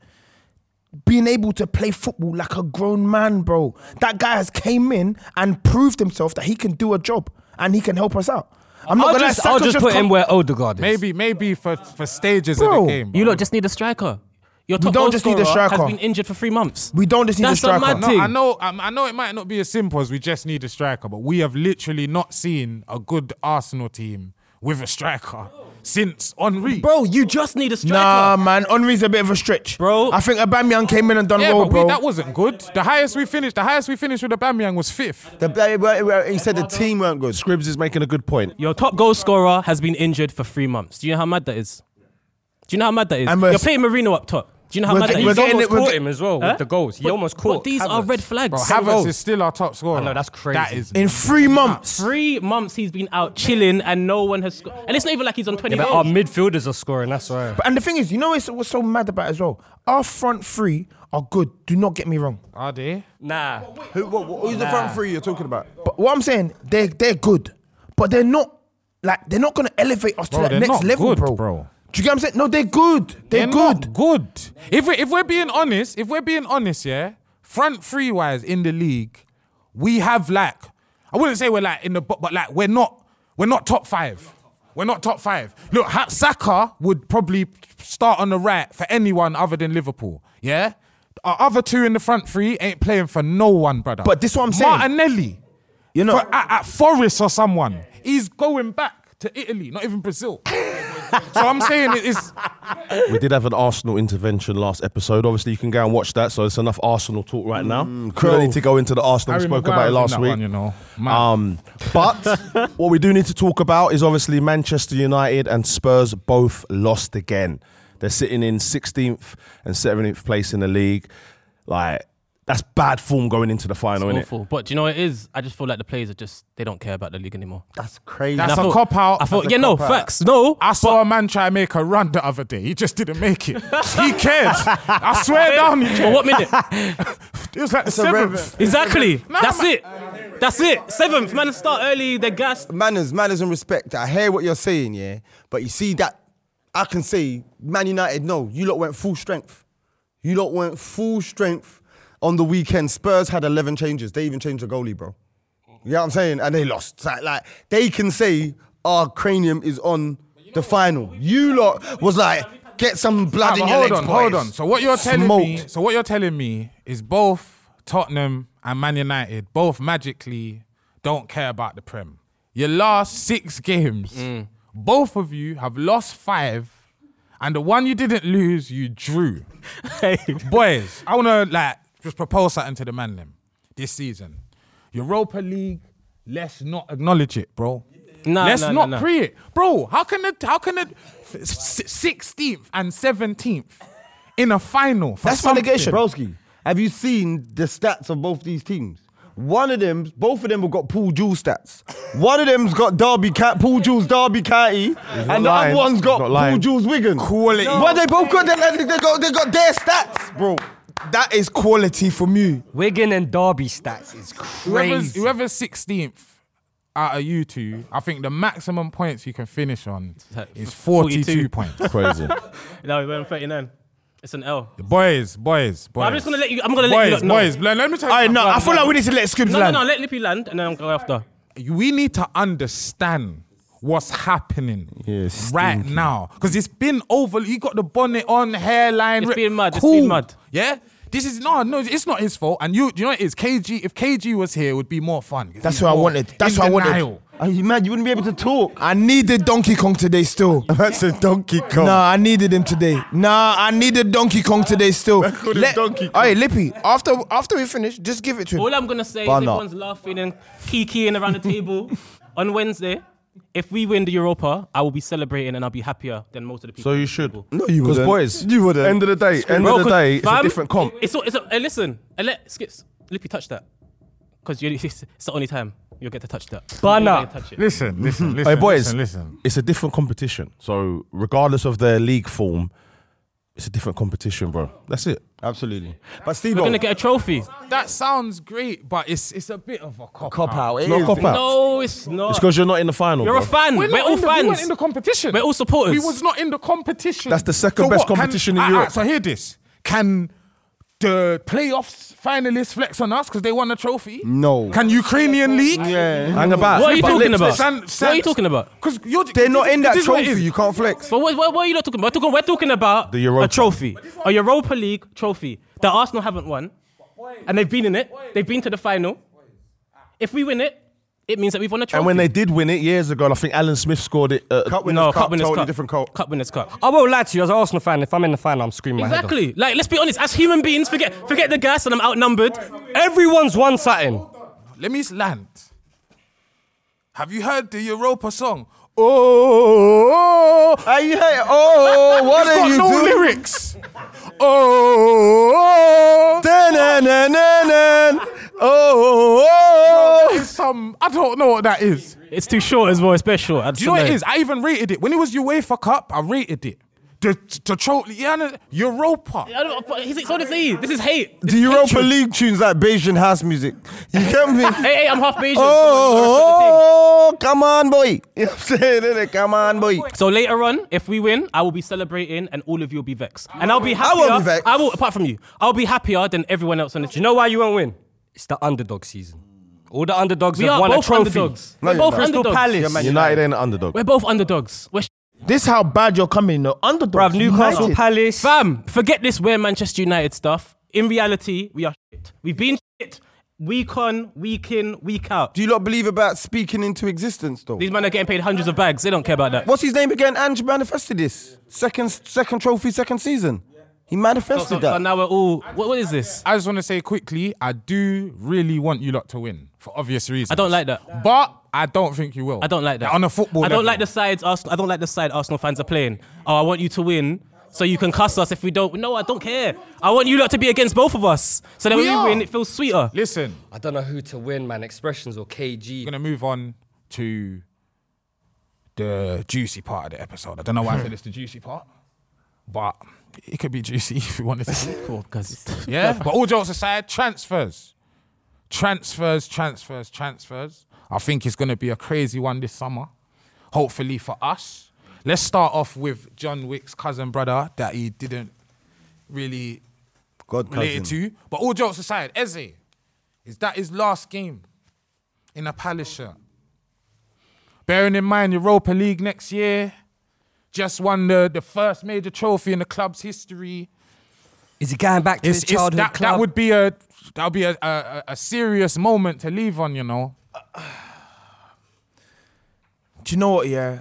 being able to play football like a grown man, bro. That guy has came in and proved himself that he can do a job and he can help us out. I'm not I'll gonna just, I'll just put him where Odegaard is. Maybe, maybe for, for stages Bro, of the game. You lot just need a striker. Your top don't goal just need a scorer striker. has been injured for three months. We don't just need That's a a striker. mad No, thing. I know, um, I know it might not be as simple as we just need a striker, but we have literally not seen a good Arsenal team with a striker since Henry. Bro, you just need a striker. Nah, man, Henry's a bit of a stretch, Bro. I think Aubameyang came in and done yeah, well, but bro. we, that wasn't good. The highest we finished, the highest we finished with Aubameyang was fifth. The, he said the team weren't good. Scribs is making a good point. Your top goal scorer has been injured for three months. Do you know how mad that is? Do you know how mad that is? And we're- You're playing Marino up top. Do you know how We're mad that getting- is? we're He's getting almost it- we're caught get- him as well Huh? with the goals. He But- almost But caught. these are Havertz. red flags. Bro, Seven Havertz goals. is still our top scorer. I know, that's crazy. That is In three months. Three months he's been out chilling and no one has scored. And it's not even like he's on twenty Yeah, but goals. our midfielders are scoring. That's right. But, and the thing is, you know what's, what's so mad about it as well? Our front three are good. Do not get me wrong. Are they? Nah. Who, what, what, who's the front three you're talking about? But what I'm saying, they're they're good, but they're not like they're not gonna elevate us Bro, to they're that next not level, good, bro. bro. Do you get what I'm saying? No, they're good. They're, They're good. not good. If we if we're being honest, if we're being honest, yeah, front three wise in the league, we have like I wouldn't say we're like in the bo- but like we're not we're not top five. We're not top five. Look, Ha- Saka would probably start on the right for anyone other than Liverpool. Yeah, our other two in the front three ain't playing for no one, brother. But this is what I'm saying. Martinelli, You know, for, at, at Forest or someone, he's going back to Italy, not even Brazil. So I'm saying it is. We did have an Arsenal intervention last episode. Obviously, you can go and watch that. So it's enough Arsenal talk right now. We don't need to go into the Arsenal. We Harry spoke Maguire's about it in last that week. one, you know. Man. Um, but what we do need to talk about is obviously Manchester United and Spurs both lost again. They're sitting in sixteenth and seventeenth place in the league. Like, that's bad form going into the final, It's innit? awful. But do you know what it is? I just feel like the players are just, they don't care about the league anymore. That's crazy. That's And I a thought- cop out. I thought, That's a yeah, no, cop-out. facts. No. I saw a man try to make a run the other day. He just didn't make it. He cared. I swear down he But cared. what minute? It was like the a seventh. Exactly. Nah, That's man. it. That's it. Seventh. Man, start early. They're gassed. Manners, manners and respect. I hear what you're saying, yeah. But you see that, I can say, Man United, no, you lot went full strength. You lot went full strength on the weekend. Spurs had eleven changes. They even changed the goalie, bro. You know what I'm saying? And they lost. It's Like, like they can say our cranium is on the final. You lot was like, get some blood Ah, in but your hold legs, on, boys. hold on. So what you're telling me? Smoked. So what you're telling me is both Tottenham and Man United both magically don't care about the Prem. Your last six games, both of you have lost five, and the one you didn't lose, you drew. Boys, I wanna like just propose something to the man them this season. Europa League, let's not acknowledge it, bro. No, Let's no, not no, no. pre it, bro. How can the how can the sixteenth and seventeenth in a final? For That's something? relegation. Broski, have you seen the stats of both these teams? One of them, both of them have got Paul Jules stats. One of them's got Derby Cat, Paul Jules Derby County, and the lying. other one's got He's not Paul lying. Jules Wigan. Quality. But they both got, they, they, got, they got their stats, bro. That is quality from you. Wigan and Derby stats is Whoever's crazy. whoever's sixteenth out of you two, I think the maximum points you can finish on is forty-two forty-two. points. Crazy. No, we went on thirty-nine. It's an L. Boys, boys, boys. I'm just gonna let you. I'm gonna let you. boys, lot know. boys. Let, let me tell you. All right, no, something. I feel like we need to let Scribs No, no, land. no. Let Lippy land, and then I'm going after. we need to understand what's happening Yeah, right stinky. now. Because it's been over. You got the bonnet on, hairline. It's ri- been mad, it's Cool. been mad. Yeah? This is, no, no, it's not his fault. And you, do you know what it is? K G, if K G was here, it would be more fun. That's He's what I more wanted. That's in what I wanted. denial. Are you mad? You wouldn't be able to talk. I needed Donkey Kong today still. That's a Donkey Kong. Nah, I needed him today. Nah, I needed Donkey Kong today still. called him Donkey Kong. Hey, Lippy, after after we finish, just give it to him. All I'm gonna say Why is not? everyone's laughing and kikiing around the table on Wednesday. If we win the Europa, I will be celebrating and I'll be happier than most of the people. So you should. No, you Because wouldn't. boys, You wouldn't. end of the day, end Bro, of the 'cause, day, it's a fam, different comp. It's a, it's a, hey, listen, and let Skips, Lippy touch that. Because it's, it's the only time you'll get to touch that. Banner. You'll get to touch it. Listen, listen, listen. Hey boys, listen, listen. it's a different competition. So regardless of their league form, it's a different competition, bro. That's it. Absolutely. But Steve, We're gonna get a trophy. That sounds great, but it's it's a bit of a cop, cop out. It Not is. cop out. No, it's not. It's because you're not in the final. You're bro. a fan. We're, We're, not all in the, fans. we weren't in the competition. We're all supporters. We was not in the competition. That's the second So best what, can- competition in ah, ah, Europe. So hear this: can the playoffs finalists flex on us because they won a trophy? No. Can Ukrainian league? Yeah. Hang about. What are you But talking let's- about? San- What San- are you talking about? Because you're They're not in that this is what it trophy. is. You can't flex. But what, what, what are you not talking about? We're talking, we're talking about The Europa. a trophy, a Europa League trophy that Arsenal haven't won, and they've been in it. They've been to the final. If we win it, it means that we've won a trophy. And when they did win it years ago, I think Alan Smith scored it. Uh, Cup winners no, cup, cup winners totally cup. different cup. Cup winners cup. I won't lie to you, as an Arsenal fan, if I'm in the final, I'm screaming my head Exactly. Like, let's be honest. As human beings, forget forget the gas, and I'm outnumbered. off. Everyone's won something. Let me land. Have you heard the Europa song? Oh, Hey, hey, oh, what it's are got you no doing? lyrics. Oh, Da-na-na-na-na. Oh, oh, it's some. I don't know what that is. It's too short as well. It's best short. Do you know what it is? I even rated it when it was UEFA Cup. I rated it. The the trophy, yeah, no, Europa. I don't, but he's, so does he. This is hate. This the is Europa hatred. League tunes like Bayesian house music. You get me? Hey, hey, I'm half Bayesian. Oh, oh, come on, boy. You know what I'm saying? innit? Come on, boy. So later on, if we win, I will be celebrating, and all of you will be vexed. And I'll be happier. won't be vexed. I will, apart from you, I'll be happier than everyone else on the Do team. you know why you won't win? It's the underdog season. All the underdogs We have are won a both trophy. underdogs. No, We're you're both not. Crystal underdogs. Palace. Man United ain't an underdog. We're both underdogs. We're sh- This how bad you're coming. The underdog. Bruv, Newcastle Palace. Fam, forget this we're Manchester United stuff. In reality, we are shit. We've been shit. Week on, week in, week out. Do you not believe about speaking into existence, though? These men are getting paid hundreds of bags. They don't care about that. What's his name again? Ange manifested this. Second second trophy, second season. He manifested So, so that. now we're all. What, what is this? I just want to say quickly, I do really want you lot to win for obvious reasons. I don't like that. But I don't think you will. I don't like that. On a football I don't level. like the sides. Arsenal, I don't like the side Arsenal fans are playing. Oh, I want you to win, so you can cuss us if we don't. No, I don't care. I want you lot to be against both of us, so that We when we are. win, it feels sweeter. Listen, I don't know who to win, man. Expressions or K G. we're going to move on to the juicy part of the episode. I don't know why I said it's the juicy part, but it could be juicy if you wanted to. Cool, because Yeah, but all jokes aside, transfers. Transfers, transfers, transfers. I think it's going to be a crazy one this summer, hopefully for us. Let's start off with John Wick's cousin brother that he didn't really God relate cousin. to. But all jokes aside, Eze, is that his last game in a Palace shirt? Bearing in mind Europa League next year, just won the, the first major trophy in the club's history. Is he going back to It's, his it's, childhood that, club? that would be a that would be a, a, a serious moment to leave on, you know. Do you know what? Yeah.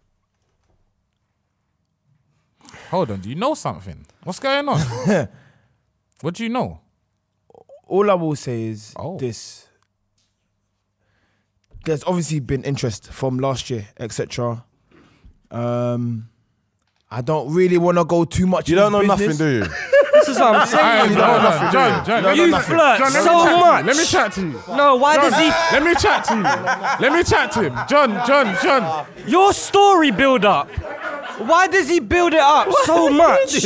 Hold on, do you know something? What's going on? What do you know? All I will say is Oh. this. There's obviously been interest from last year, et cetera. Um, I don't really want to go too much. You don't know into nothing, business. do you? This is what I'm saying. Hey, John, John, John, John, You John, flirt John, let me so chat to you. much. Let me chat to you. No, why does he? Let me chat to you. Let me chat to him. John, John, John. Your story build up. Why does he build it up so much?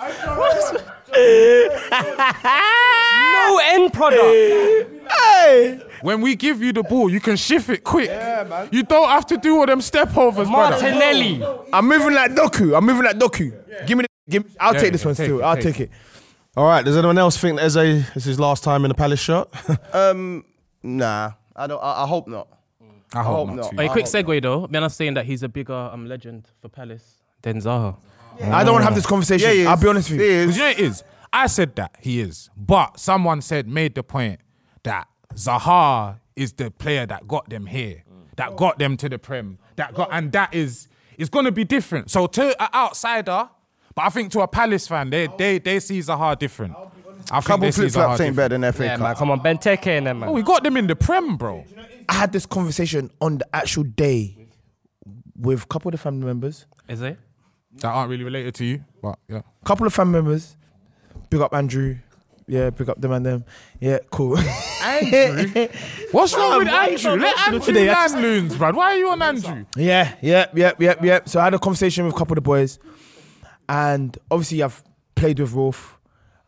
No end product. Hey, When we give you the ball, you can shift it quick. Yeah, man. You don't have to do all them step overs, brother. Martinelli. I'm moving like Doku. I'm moving like Doku. Give me the. Give, I'll Yeah, take this yeah, one take still. it, I'll take take it. All right. Does anyone else think Eze is his last time in the Palace shirt? Um, nah, I don't. I, I hope not. I hope, hope not. not. too. Wait, quick segue though. Man, I'm saying that he's a bigger um, legend for Palace than Zaha. I don't want to have this conversation. Yeah, he is. I'll be honest with you. He is. Because you know what it is? I said that he is, but someone said made the point that Zaha is the player that got them here, that got them to the Prem, that got, and that is it's going to be different. So to an outsider, but I think to a Palace fan, they they they see Zaha different. I think Couple they see flip Zaha flops different. ain't better than F A Yeah, Cup. man. Come on, Benteke and them, Oh, man. we got them in the Prem, bro. I had this conversation on the actual day with a couple of the family members. Is it? That aren't really related to you, but yeah. Couple of family members. Big up Andrew. Yeah, big up them and them. Yeah, cool. Andrew, what's wrong with why you Andrew? so Let emotional Andrew today? land loons, bruv. Why are you on Andrew? Yeah, yeah, yeah, yeah, yeah. So I had a conversation with a couple of the boys, and obviously I've played with Rolf.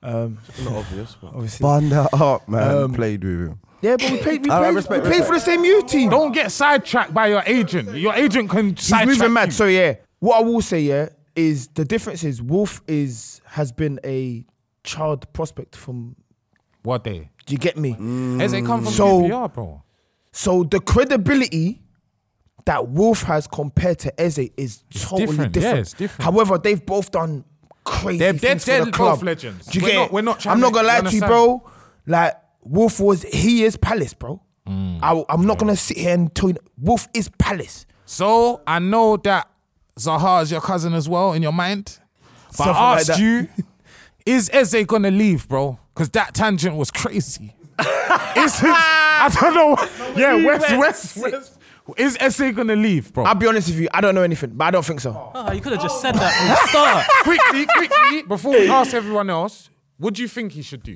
Um, Not obvious, but obviously. Bun that up, man. Um, Played with him. Yeah, but we played. We I played, respect- we played for the same youth team. Don't get sidetracked by your agent. Your agent can He's sidetrack moving mad. you. So yeah, what I will say yeah is the difference is Wolf is has been a child prospect from. What day? Do you get me? Has they come from So- Q P R, bro? So the credibility that Wolf has compared to Eze is totally different. different. Yeah, it's different. However, they've both done crazy They're- they're- things they're for the both club. legends. Do you We're get not- it? we're not trying I'm not to- gonna lie you to you, understand? bro. Like Wolf was, he is Palace, bro. Mm. I, I'm not gonna sit here and tell you. Wolf is Palace. So I know that Zaha is your cousin as well in your mind. But Something I like asked that. you, is Eze gonna leave, bro? Because that tangent was crazy. is his, I don't know. Yeah, West, West, West. Is Eze gonna leave, bro? I'll be honest with you. I don't know anything, but I don't think so. Oh, you could have just said that from the start. quickly, quickly, before we ask everyone else, what do you think he should do?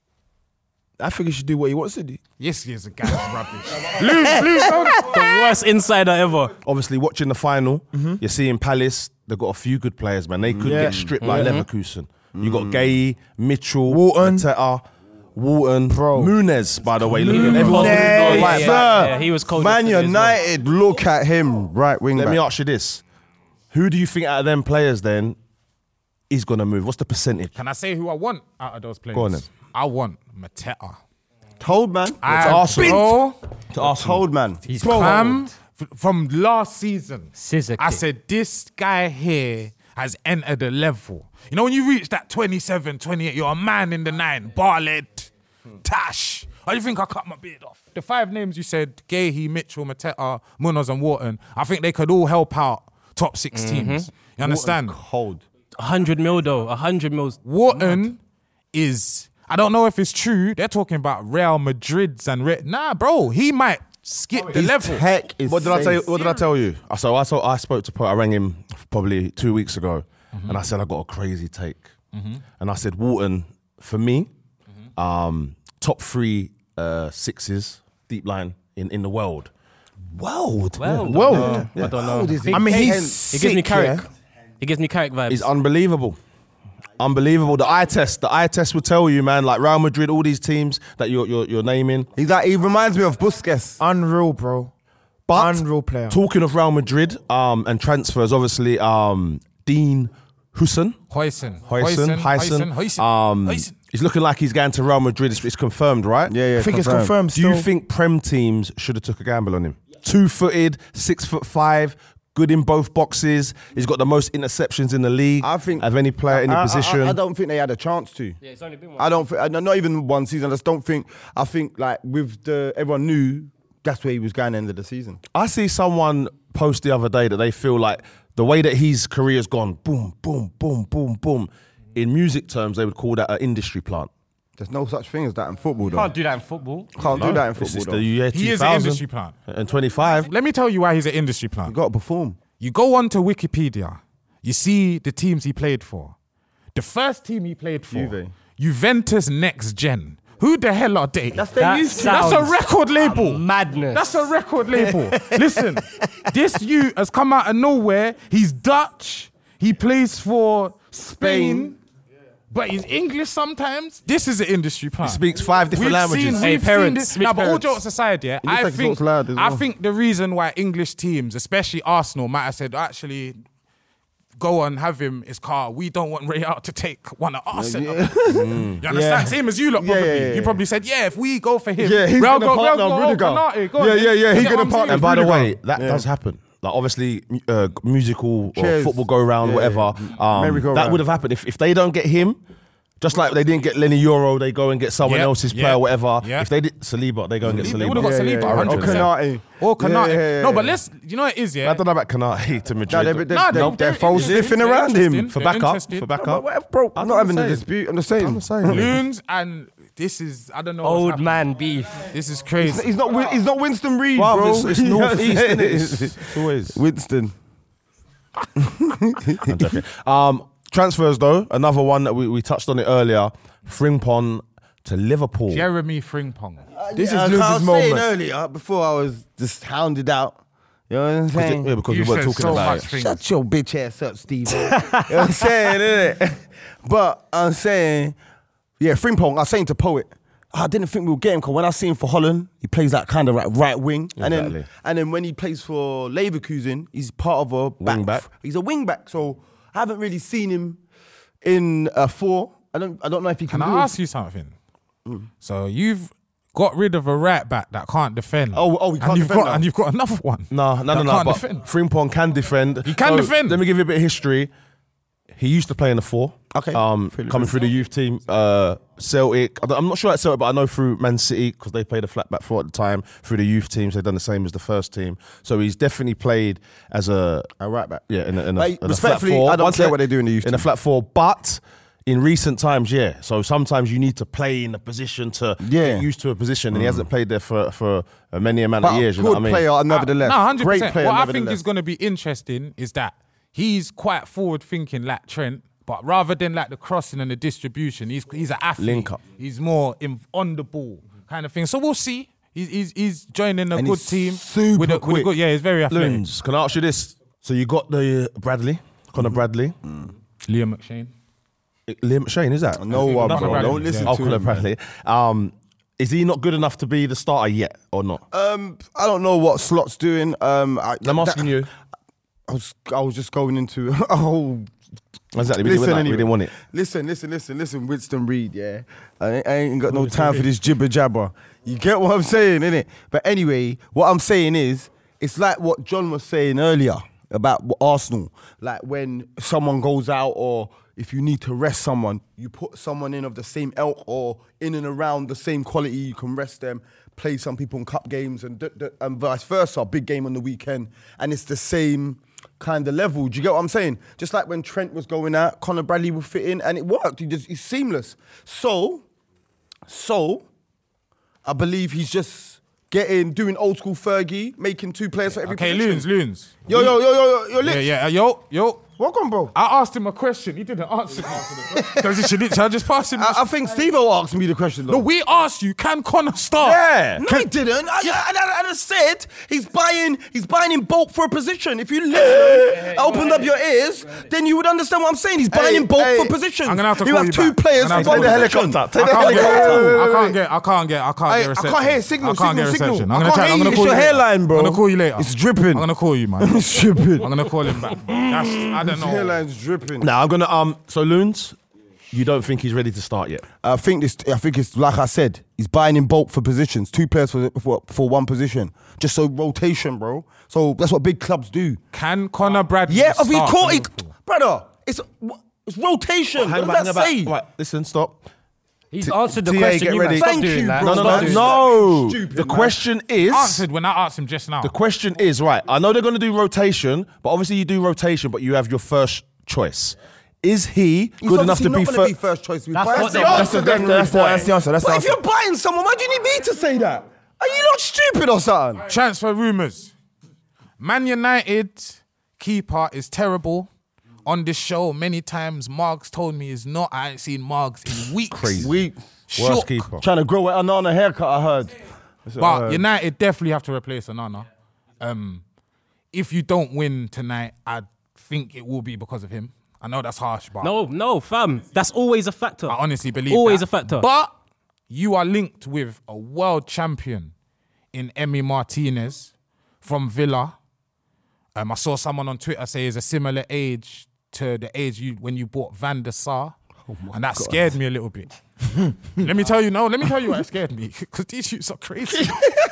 I think he should do what he wants to do. Yes, he is a guy's rubbish. lose, lose, don't. The worst insider ever. obviously watching the final, you're seeing Palace. They've got a few good players, man. They could Yeah. get stripped like Leverkusen. You got Gay, Mitchell, Walton. Mateta, Walton, Bro. Movnes, by the way. Look at Movnes. everyone's looking Yeah, for a right yeah, back. Yeah, he was cold. Man yesterday as well. United, look at him, right wing Let back. me ask you this: who do you think out of them players then is gonna move? What's the percentage? Can I say who I want out of those players? Go on then. I want Mateta. Told man. I Arsenal. bro, Told man. He's fam, f- from last season, Scissor I kick. said this guy here has entered a level. You know when you reach that twenty-seven, twenty-eight, you're a man in the nine. Bartlett, Tash. How do you think I cut my beard off? The five names you said, Gahey, Mitchell, Mateta, Munoz and Wharton, I think they could all help out top six teams. You understand? Cold. A hundred mil though. A hundred mils. Wharton is, I don't know if it's true, they're talking about Real Madrid's and Re- nah, bro, he might skip the His level. tech is What did I tell you? safe. What did I tell you? So I told, I spoke to Poet. I rang him probably two weeks ago, and I said I got a crazy take, and I said Walton for me, um, top three uh, sixes deep line in, in the world. World. Well, World. I don't know. I mean, he's He sick, gives me Carrick. yeah? He gives me Carrick vibes. He's unbelievable. Unbelievable. The eye test, the eye test will tell you, man. Like Real Madrid, all these teams that you're you're, you're naming. He's like, he reminds me of Busquets. Unreal, bro. But Unreal player. talking of Real Madrid, um, and transfers, obviously, um, Dean Huijsen. Huijsen. Huijsen, Huijsen, Huijsen. um, Huijsen. He's looking like he's going to Real Madrid. It's, it's confirmed, right? Yeah, yeah. I think it's confirmed Do still. you think Prem teams should have took a gamble on him? Two-footed, six foot five, good in both boxes. He's got the most interceptions in the league. I think of any player, any I, I- position. I, I don't think they had a chance to. Yeah, it's only been one. I don't think, not even one season. I just don't think. I think like with the everyone knew that's where he was going end of the season. I see someone post the other day that they feel like the way that his career's gone, boom, boom, boom, boom, boom. In music terms, they would call that an industry plant. There's no such thing as that in football, though. Can't do that in football. Can't do that in This football, is though. the year He is an industry plant. And twenty-five. Let me tell you why he's an industry You plant. got to perform. You go on to Wikipedia, you see the teams he played for. The first team he played for, Juve. Juventus Next Gen. Who the hell are they? That's their That youth team. That's a sounds record label. madness. That's a record label. Listen, this you has come out of nowhere. He's Dutch. He plays for Spain, but he's English sometimes. This is an industry plant. He speaks five different We've languages. Seen, Hey, we've parents, seen this. Now, but all parents. jokes aside, yeah, looks I like he think talks loud as I well. think the reason why English teams, especially Arsenal, might have said actually go and have him is car. We don't want Real to take one of our centre backs. You understand? Yeah. Same as you lot Yeah, probably. yeah, yeah, You probably said, yeah, if we go for him, Yeah, he's Real gonna go, partner Real with go, Rudiger. Konate, go on, Yeah, then. yeah, yeah, You he get gonna what I'm partner saying? And by the Rudiger. way, that Yeah. does happen. Like obviously, uh, musical or Cheers. football go round, Yeah, whatever. yeah. Um, Merry-go-round. that would have happened if, if they don't get him. Just like they didn't get Lenny Euro, they go and get someone Yep, else's yep, player, whatever. yep. If they did Saliba, they go and get They Saliba. would have got Yeah, Saliba, yeah, yeah. one hundred percent. Or Konate. Or Konate. Yeah, yeah, No, yeah. but let's, you know what it is, yeah? I don't know about Kanate to No, Madrid. they're, they're, Nah, they're, they- they're they're false interesting, sniffing they're around interesting. him. for They're backup, interested. for No, backup. but whatever, bro. I'm I'm not having a saying. dispute. I'm just saying. I'm saying. Loons and this is, I don't know. what's Old happening. man beef. This is crazy. He's not. Win- He's not Winston Reed, Bruv, bro. it's, it's You know what I'm northeast, saying? innit? It's, it's always. Winston. I'm joking. Um, transfers though, another one that we, we touched on it earlier. Frimpong to Liverpool. Jeremy Frimpong. This Yeah, is I was Luz's saying moment. earlier before I was just hounded out. You know what I'm Because, saying? yeah, because You we weren't said talking so about much it. things. Shut your bitch ass up, Steve. You know what I'm saying, innit? But I'm saying, Yeah, Frimpong, I was saying to Poet, I didn't think we would get him because when I see him for Holland, he plays that kind of like right wing. And Exactly. then and then when he plays for Leverkusen, he's part of a back. Wing back. He's a wing back. So I haven't really seen him in a four. I don't I don't know if he can, Can do I it. ask you something? So you've got rid of a right back that can't defend. Oh, oh, he can't and you've defend got now. and you've got another one. No, no, no, that no. can't But defend. Frimpong can defend. He can So, defend. Let me give you a bit of history. He used to play in the four. Okay. Um, Fairly coming through the youth team, uh, Celtic. I don't- I'm not sure at Celtic, but I know through Man City because they played a flat back four at the time. Through the youth teams, they've done the same as the first team. So he's definitely played as a A right back. yeah in a, in a, Like, in a flat respectfully, four. I don't Once care they- what they do in the youth in a team. flat four, but. In recent times, yeah. So sometimes you need to play in a position to Yeah. get used to a position, and he hasn't played there for, for a many amount But of years. a You know good what I mean? player, nevertheless. No, one hundred Great percent. player, What I think nevertheless. is going to be interesting is that he's quite forward thinking like Trent, but rather than like the crossing and the distribution, he's he's an athlete. Link up. He's more in, on the ball kind of thing. So we'll see. He's he's, he's joining a And good he's team. super with a, with a quick. good, yeah, he's very athletic. Loons, can I ask you this? So you got the uh, Bradley, Conor Bradley. Liam McShane. Liam Shane, is that? No one, Another bro. Bradley, Don't listen yeah. I'll to call him. it Bradley. Um, is he not good enough to be the starter yet or not? Um, I don't know what Slot's doing. Um, I, I'm asking that- you. I was I was just going into a whole. Exactly, we didn't, want that. anyway. we didn't want it. Listen, listen, listen, listen, Winston Reed, yeah. I ain't, I ain't got no time for this jibber jabber. You get what I'm saying, innit? But anyway, what I'm saying is, it's like what John was saying earlier about Arsenal. Like when someone goes out or if you need to rest someone, you put someone in of the same ilk or in and around the same quality, you can rest them, play some people in cup games and, d- d- and vice versa, big game on the weekend. And it's the same kind of level. Do you get what I'm saying? Just like when Trent was going out, Conor Bradley would fit in and it worked. He just, he's seamless. So, so, I believe he's just getting, doing old school Fergie, making two players for every Okay, position. Loons, Loons. Yo, yo, yo, yo, yo, yo, Yeah, Lips. yeah. uh, Yo, yo. Welcome, bro. I asked him a question. He didn't answer me. Does he? Should I just pass him? I, I think Steve-O asked me the question, though. no, we asked you. Can Connor start? Yeah. No, he didn't. I, I, I, I just said he's buying he's buying in bulk for a position. If you listen, opened up your ears, then you would understand what I'm saying. He's buying Hey, in bulk hey. for positions. I'm gonna have to you call have you two back. players I'm for gonna one have to position. helicopter. I Take the can't, get, helicopter. I can't get. I can't get. I can't Hey, get I reception. can't hear signal, I can't get signal, reception. signal. I'm I gonna can't try. I'm hear gonna you. call It's you your later. hairline, bro. I'm gonna call you later. It's dripping. I'm gonna call you, man. It's dripping. I'm gonna call him back. That's. I don't know. Hairline's dripping. Now I'm gonna um. So Loons, you don't think he's ready to start yet? I think this. I think it's like I said. He's buying in bulk for positions. Two players for for, for one position. Just so rotation, bro. So that's what big clubs do. Can Connor Bradley? Yeah, if he start caught for it, Liverpool? brother. It's it's rotation. Hang what back, does hang that back. say? Right, listen, stop. He's T- answered the T A, question. get You ready. man, stop Thank doing you, that. bro. No, no, Stop no, doing no. Stupid, The man. question is. Answered when I asked him just now. The question is right. I know they're going to do rotation, but obviously you do rotation, but you have your first choice. Is he He's good enough to obviously be not gonna fir- be first choice. That's But what the they- answer, that's the- then, That's the, boy. that's the answer. That's the But if answer. you're buying someone, why do you need me to say that? Are you not stupid or something? Transfer rumours. Man United keeper is terrible. On this show, many times Margs told me is not. I ain't seen Margs in weeks. Crazy. We Worst Shook. keeper. trying to grow an Anana haircut, I heard. That's what I But heard. United definitely have to replace Onana. Um, if you don't win tonight, I think it will be because of him. I know that's harsh, but No, no, fam. That's always a factor. I honestly believe Always that. a factor. But you are linked with a world champion in Emi Martinez from Villa. Um, I saw someone on Twitter say he's a similar age to the age you when you bought Van der Sar. And that scared me a little bit. Let me tell you, no, let me tell you why it scared me. Because these shoots are crazy.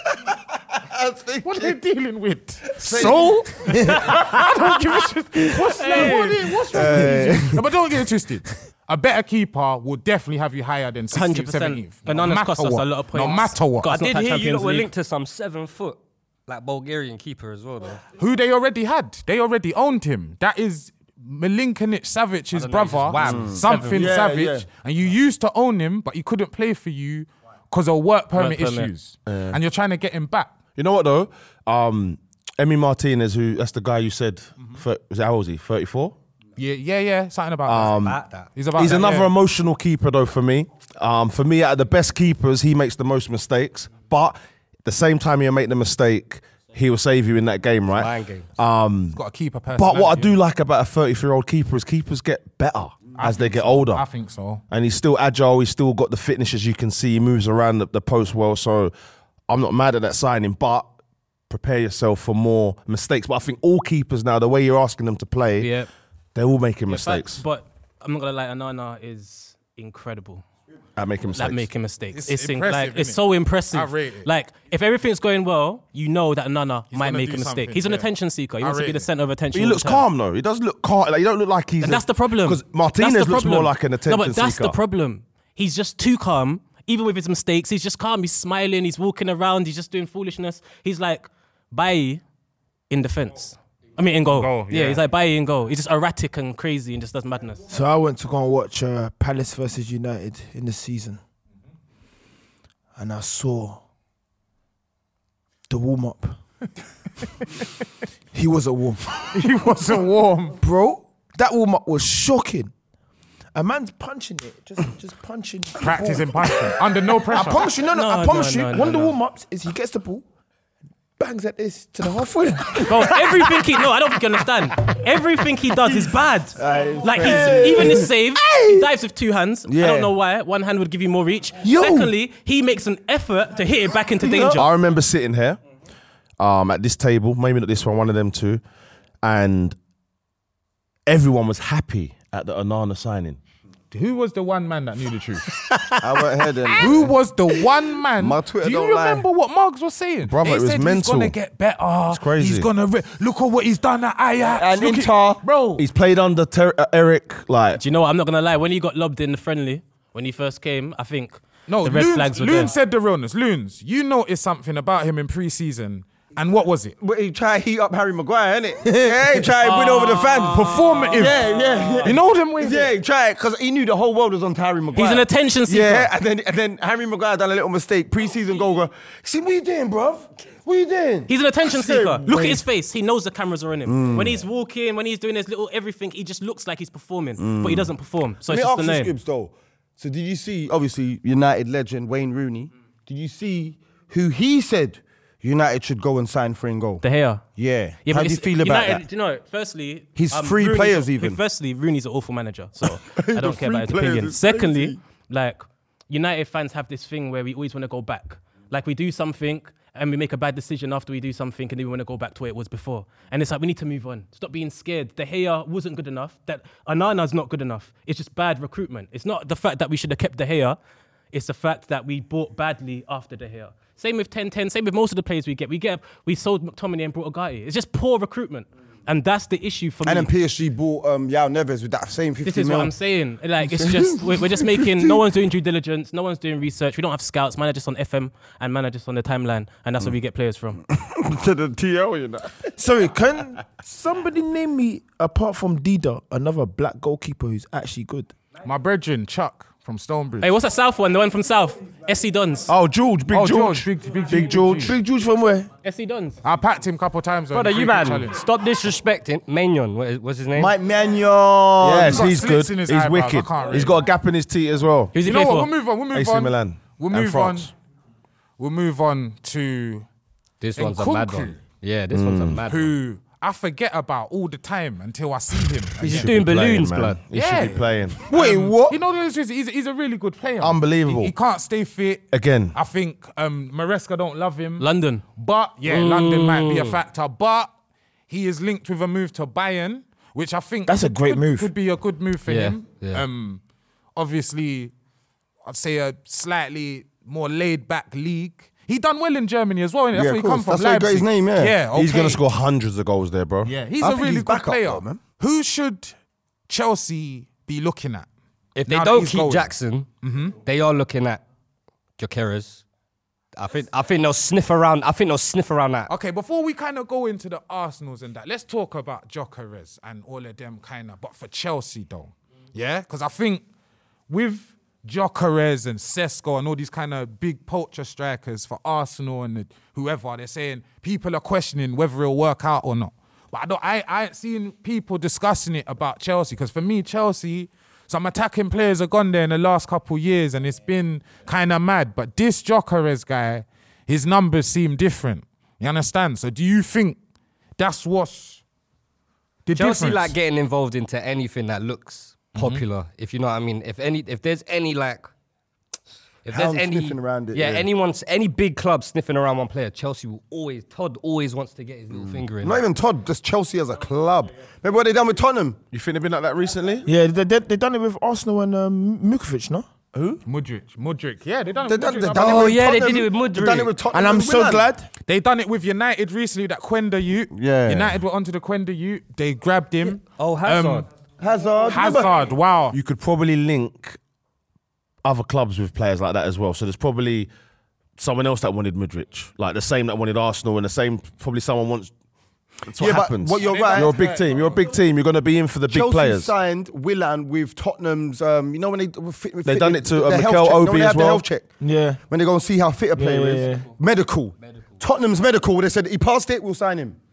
What are they dealing with? So? I don't give a shit. What's, that? What is, what's wrong with these? No, but don't get it twisted. A better keeper will definitely have you higher than one hundred sixteenth, percent. seventeenth. Bananas cost us a lot of points. No matter what. Got I us not did touch hear you Champions lot were League. linked to some seven foot, like Bulgarian keeper as well, though. Who they already had. They already owned him. That is Milinkovic Savic's I don't know, he's brother. just wham. Something Yeah, Savic. yeah. And you used to own him, but he couldn't play for you because of work permit Work permit. issues. And you're trying to get him back. You know what though? Um, Emi Martinez, who that's the guy you said. Mm-hmm. thir- was it, how old was he? thirty-four. Yeah, yeah, yeah. Something about Um, that. Like that. He's about He's that, another yeah. emotional keeper though for me. Um, for me, out of the best keepers, he makes the most mistakes. But at the same time, he'll make the mistake. He will save you in that game, right? Mind games. Um, Got to keep a person. but what I do like about a thirty-three-year-old keeper is keepers get better. as they get older. I think so. And he's still agile. He's still got the fitness, as you can see. He moves around the, the post well. So I'm not mad at that signing, but prepare yourself for more mistakes. But I think all keepers now, the way you're asking them to play, Yeah. they're all making Yeah, mistakes. facts, but I'm not gonna lie, Onana is incredible. At making mistakes. Like making mistakes. It's It's, in- impressive, like it's innit? so impressive. I rate it. Like if everything's going well, you know that Onana might gonna make do a mistake. something, He's an yeah. attention seeker. He I wants to be rate the it. center of attention. He all looks the time. calm though. He does look calm. Like, you don't look like he's. And that's the problem. Because Martinez That's the looks more problem. like an attention No, but that's seeker. the problem. He's just too calm. Even with his mistakes, he's just calm. He's smiling. He's walking around. He's just doing foolishness. He's like Bailly in defense. I mean, in goal. Goal, yeah. yeah. he's like Bailly in goal. He's just erratic and crazy and just does madness. So I went to go and watch uh, Palace versus United in the season, and I saw the warm up. He wasn't warm, He wasn't warm. bro. That warm up was shocking. A man's punching it, just just punching. the ball. Practicing punching under no I pressure. promise you, no, no, I No, promise no, you. no, one of no, the no. warm ups is he gets the ball, bangs at this to the halfway line. Bro, everything he no, I don't think you understand. Everything he does is bad. Like he's, even his save, he dives with two hands. I Yeah. don't know why. One hand would give you more reach. Yo. Secondly, he makes an effort to hit it back into danger. I remember sitting here um, at this table, maybe not this one, one of them two, and everyone was happy at the Onana signing. Who was the one man that knew the truth? I went ahead and Who was the one man? My Twitter Do you don't lie. remember what Margs was saying? Brother, They it was said He's mental. gonna get better. It's crazy. He's gonna re- look at what he's done at Ajax And Look Inter. at- bro. He's played under Ter- uh, Eric, like Do you know what? I'm not gonna lie. When he got lobbed in the friendly, when he first came, I think No, the red Loons, flags were Loons there. said the realness. Loons, you noticed something about him in pre-season, and what was it? But he try to heat up Harry Maguire, innit? Yeah, he try to win over the fans. Performative. Yeah, yeah, yeah. You know them ways. Yeah, he tried because he knew the whole world was on to Harry Maguire. He's an attention seeker. Yeah, and then and then Harry Maguire done a little mistake. Pre-season goal, go. See, what you doing, bruv? What you doing? He's an attention Say, seeker. Look wait. at his face. He knows the cameras are on him. Mm. When he's walking, when he's doing his little everything, he just looks like he's performing, but he doesn't perform. So Let it's me just ask the you, name. Scribs, though. So did you see, obviously, United legend Wayne Rooney? Did you see who he said United should go and sign for in goal? De Gea. Yeah. Yeah, How but do you it's- feel about United, that? Do you know, firstly, He's um, three Rooney's players a- even. Firstly, Rooney's an awful manager, so I The don't care three about his players opinion. is Secondly, crazy. like United fans have this thing where we always want to go back. Like we do something and we make a bad decision after we do something, and then we want to go back to where it was before. And it's like we need to move on. Stop being scared. De Gea wasn't good enough. That Onana's not good enough. It's just bad recruitment. It's not the fact that we should have kept De Gea. It's the fact that we bought badly after De Gea. Same with ten ten, same with most of the players we get. We get we sold McTominay and brought Agati. It's just poor recruitment. And that's the issue for And me. then P S G bought um, Yao Neves with that same fifty This is mil. what I'm saying. Like it's just we're, we're just making. No one's doing due diligence. No one's doing research. We don't have scouts. Man are just on F M and man are just on the timeline, and that's where we get players from. to the T L, you know. Sorry, can somebody name me, apart from Dida, another black goalkeeper who's actually good? My brethren, Chuck from Stonebridge. Hey, what's that South one? The one from South, S C Dons. oh George, Big Oh, George, George, big- big Big G, George. big G. Big George from where? S C Dons. I packed him a couple times. on Brother, the you cricket man, challenge. stop disrespecting Maignan. What is, what's his name? Mike Mannion. Yes, got he's slits good. in his He's eyebrows, I wicked. can't read He's it. got a gap in his teeth as well. Who's he You know play what? for? We'll move on. We'll move A C on. Milan We'll and move on. France. We'll move on to This In one's a mad Kunku. one. Yeah, this one's a mad one. who I forget about all the time until I see him. He's just again. doing Playing, balloons, man. blood. He Yeah. should be playing. Wait, what? You know, the truth is, he's, he's a really good player. Unbelievable. He, he can't stay fit. Again. I think um, Maresca don't love him. London. But, yeah, London might be a factor. But he is linked with a move to Bayern, which I think That's a could- great could, move. Could be a good move for Yeah, him. yeah. Um, obviously, I'd say a slightly more laid-back league. He done well in Germany as well. innit? That's Yeah, where he of come course. from. That's where he got his Leipzig. name, yeah. Yeah, okay. He's gonna score hundreds of goals there, bro. Yeah, he's I a think really he's good back up player. though, man. Who should Chelsea be looking at? If they Now that don't he's keep going. Jackson, they are looking at Gyökeres. I think I think they'll sniff around. I think they'll sniff around that. Okay, before we kind of go into the Arsenals and that, let's talk about Gyökeres and all of them kind of, but for Chelsea though, yeah? Because I think with Gyökeres and Sesko and all these kind of big poacher strikers for Arsenal and whoever, they're saying people are questioning whether it'll work out or not. But I don't, I, I ain't seen people discussing it about Chelsea, because for me, Chelsea, some attacking players have gone there in the last couple of years and it's been kind of mad. But this Gyökeres guy, his numbers seem different. You understand? So do you think that's what's the Chelsea difference? like getting involved into anything that looks popular. If you know what I mean. If any, if there's any like, if Hound there's any sniffing around it, yeah, yeah. anyone's any big club sniffing around one player, Chelsea will always. Todd always wants to get his little finger in. Not even Todd, just Chelsea as a club. Remember what they done with Tottenham? You think they've been like that recently? Yeah, they they, they done it with Arsenal and um, Mukovic, no? Mudryk, Mudryk. Yeah, they done it They with done, Mudryk. they I done mean, Oh, it with yeah, they Tottenham. did it with They done it Mudryk. with Tottenham. And I'm so Milan. glad. They done it with United recently. That Quenda Ute. Yeah. United were onto the Quenda Ute. They grabbed him. Oh, Hazard. Um, Hazard. Hazard. Wow. You could probably link other clubs with players like that as well. So there's probably someone else that wanted Mudryk, like the same that wanted Arsenal, and the same probably someone wants. That's what Yeah, but happens. what you're right. You're a big team. You're a big team. You're going to be in for the big Chelsea players. signed Willan with Tottenham's. Um, you know when they fit, They done it to, uh, the Mikel health check, Obi you know, they as have the well. health check. Yeah. When they go and see how fit a player Yeah, is. yeah, yeah. Medical. Tottenham's medical. They said he passed it. We'll sign him.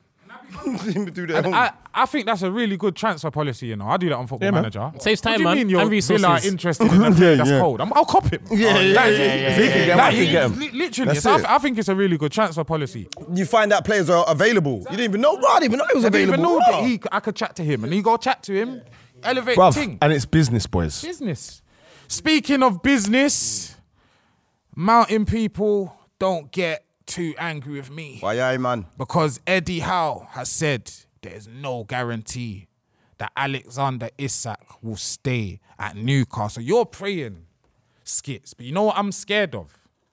Do their own. I, I think that's a really good transfer policy, you know. I do that on Football Manager. Saves What time, do you man, mean you're and resources. Villa interested in a player Yeah, that's yeah. cold? I'm, I'll cop him. Yeah, yeah, Like, yeah, yeah, like, If he can get him, I like, can get him. li- Literally, That's so I, it. th- I think it's a really good transfer policy. You find out players are available. You didn't even know. Bro, I didn't even know he was I didn't available. even know that Bro. he, I could chat to him, and he go chat to him, elevate Bruv, ting. and it's business, boys. Business. Speaking of business, mountain people don't get too angry with me Why, yeah, man. because Eddie Howe has said there is no guarantee that Alexander Isak will stay at Newcastle. You're praying, Skits, but you know what I'm scared of?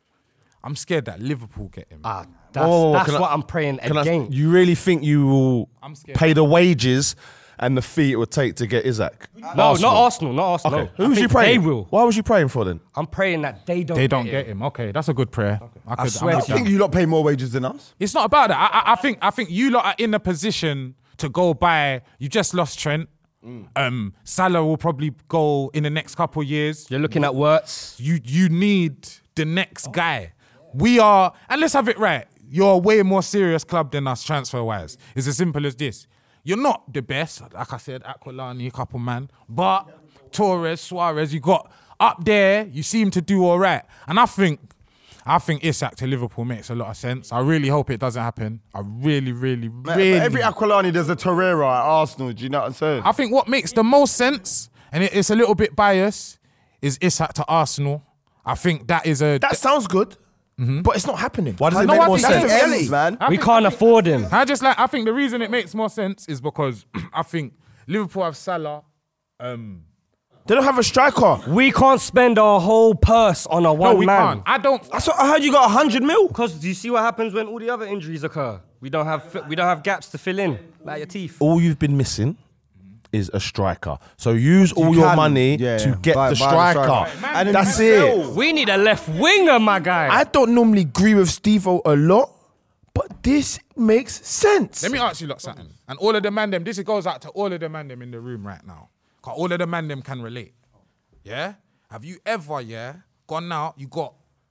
I'm scared that Liverpool get him. Ah, that's, Oh, that's can I- what I'm praying Can I- again. you really think you will I'm scared. pay the wages and the fee it would take to get Isaac? no, not Arsenal, not Arsenal. Okay. No. Who was I you think praying? They will. Why was you praying for then? I'm praying that they don't. They don't get get him. him. Okay, that's a good prayer. I, could, swear I'm to with I think you. you lot pay more wages than us. It's not about that. I, I, I think I think you lot are in a position to go buy. You just lost Trent. Um, Salah will probably go in the next couple of years. You're looking at Wirtz. You you need the next guy. We are, and let's have it right. You're a way more serious club than us transfer wise. It's as simple as this. You're not the best, like I said, Aquilani, a couple man, but Torres, Suarez, you got up there. You seem to do all right, and I think. I think Isak to Liverpool makes a lot of sense. I really hope it doesn't happen. I really, really, Man, really. for every Aquilani, there's a Torreira at Arsenal. Do you know what I'm saying? I think what makes the most sense, and it, it's a little bit biased, is Isak to Arsenal. I think that is a. That sounds good, but it's not happening. Why does it No, make I more think that's sense? the Ends, man. I We think- can't afford him. I just like. I think the reason it makes more sense is because I think Liverpool have Salah. Um, They don't have a striker. We can't spend our whole purse on a one no, we man. can't. I don't. That's what I heard. You got a hundred mil. Because do you see what happens when all the other injuries occur? We don't have fi- we don't have gaps to fill in, like your teeth. All you've been missing is a striker. So use all your can, money yeah, to yeah. get Buy- the buy the striker. striker. And then that's you it. sell. We need a left winger, my guy. I don't normally agree with Steve-O a lot, but this makes sense. Let me ask you lot something. And all of the man them. This goes out to all of the man them in the room right now. Cause all of the man them can relate. Yeah. Have you ever yeah gone out? You got.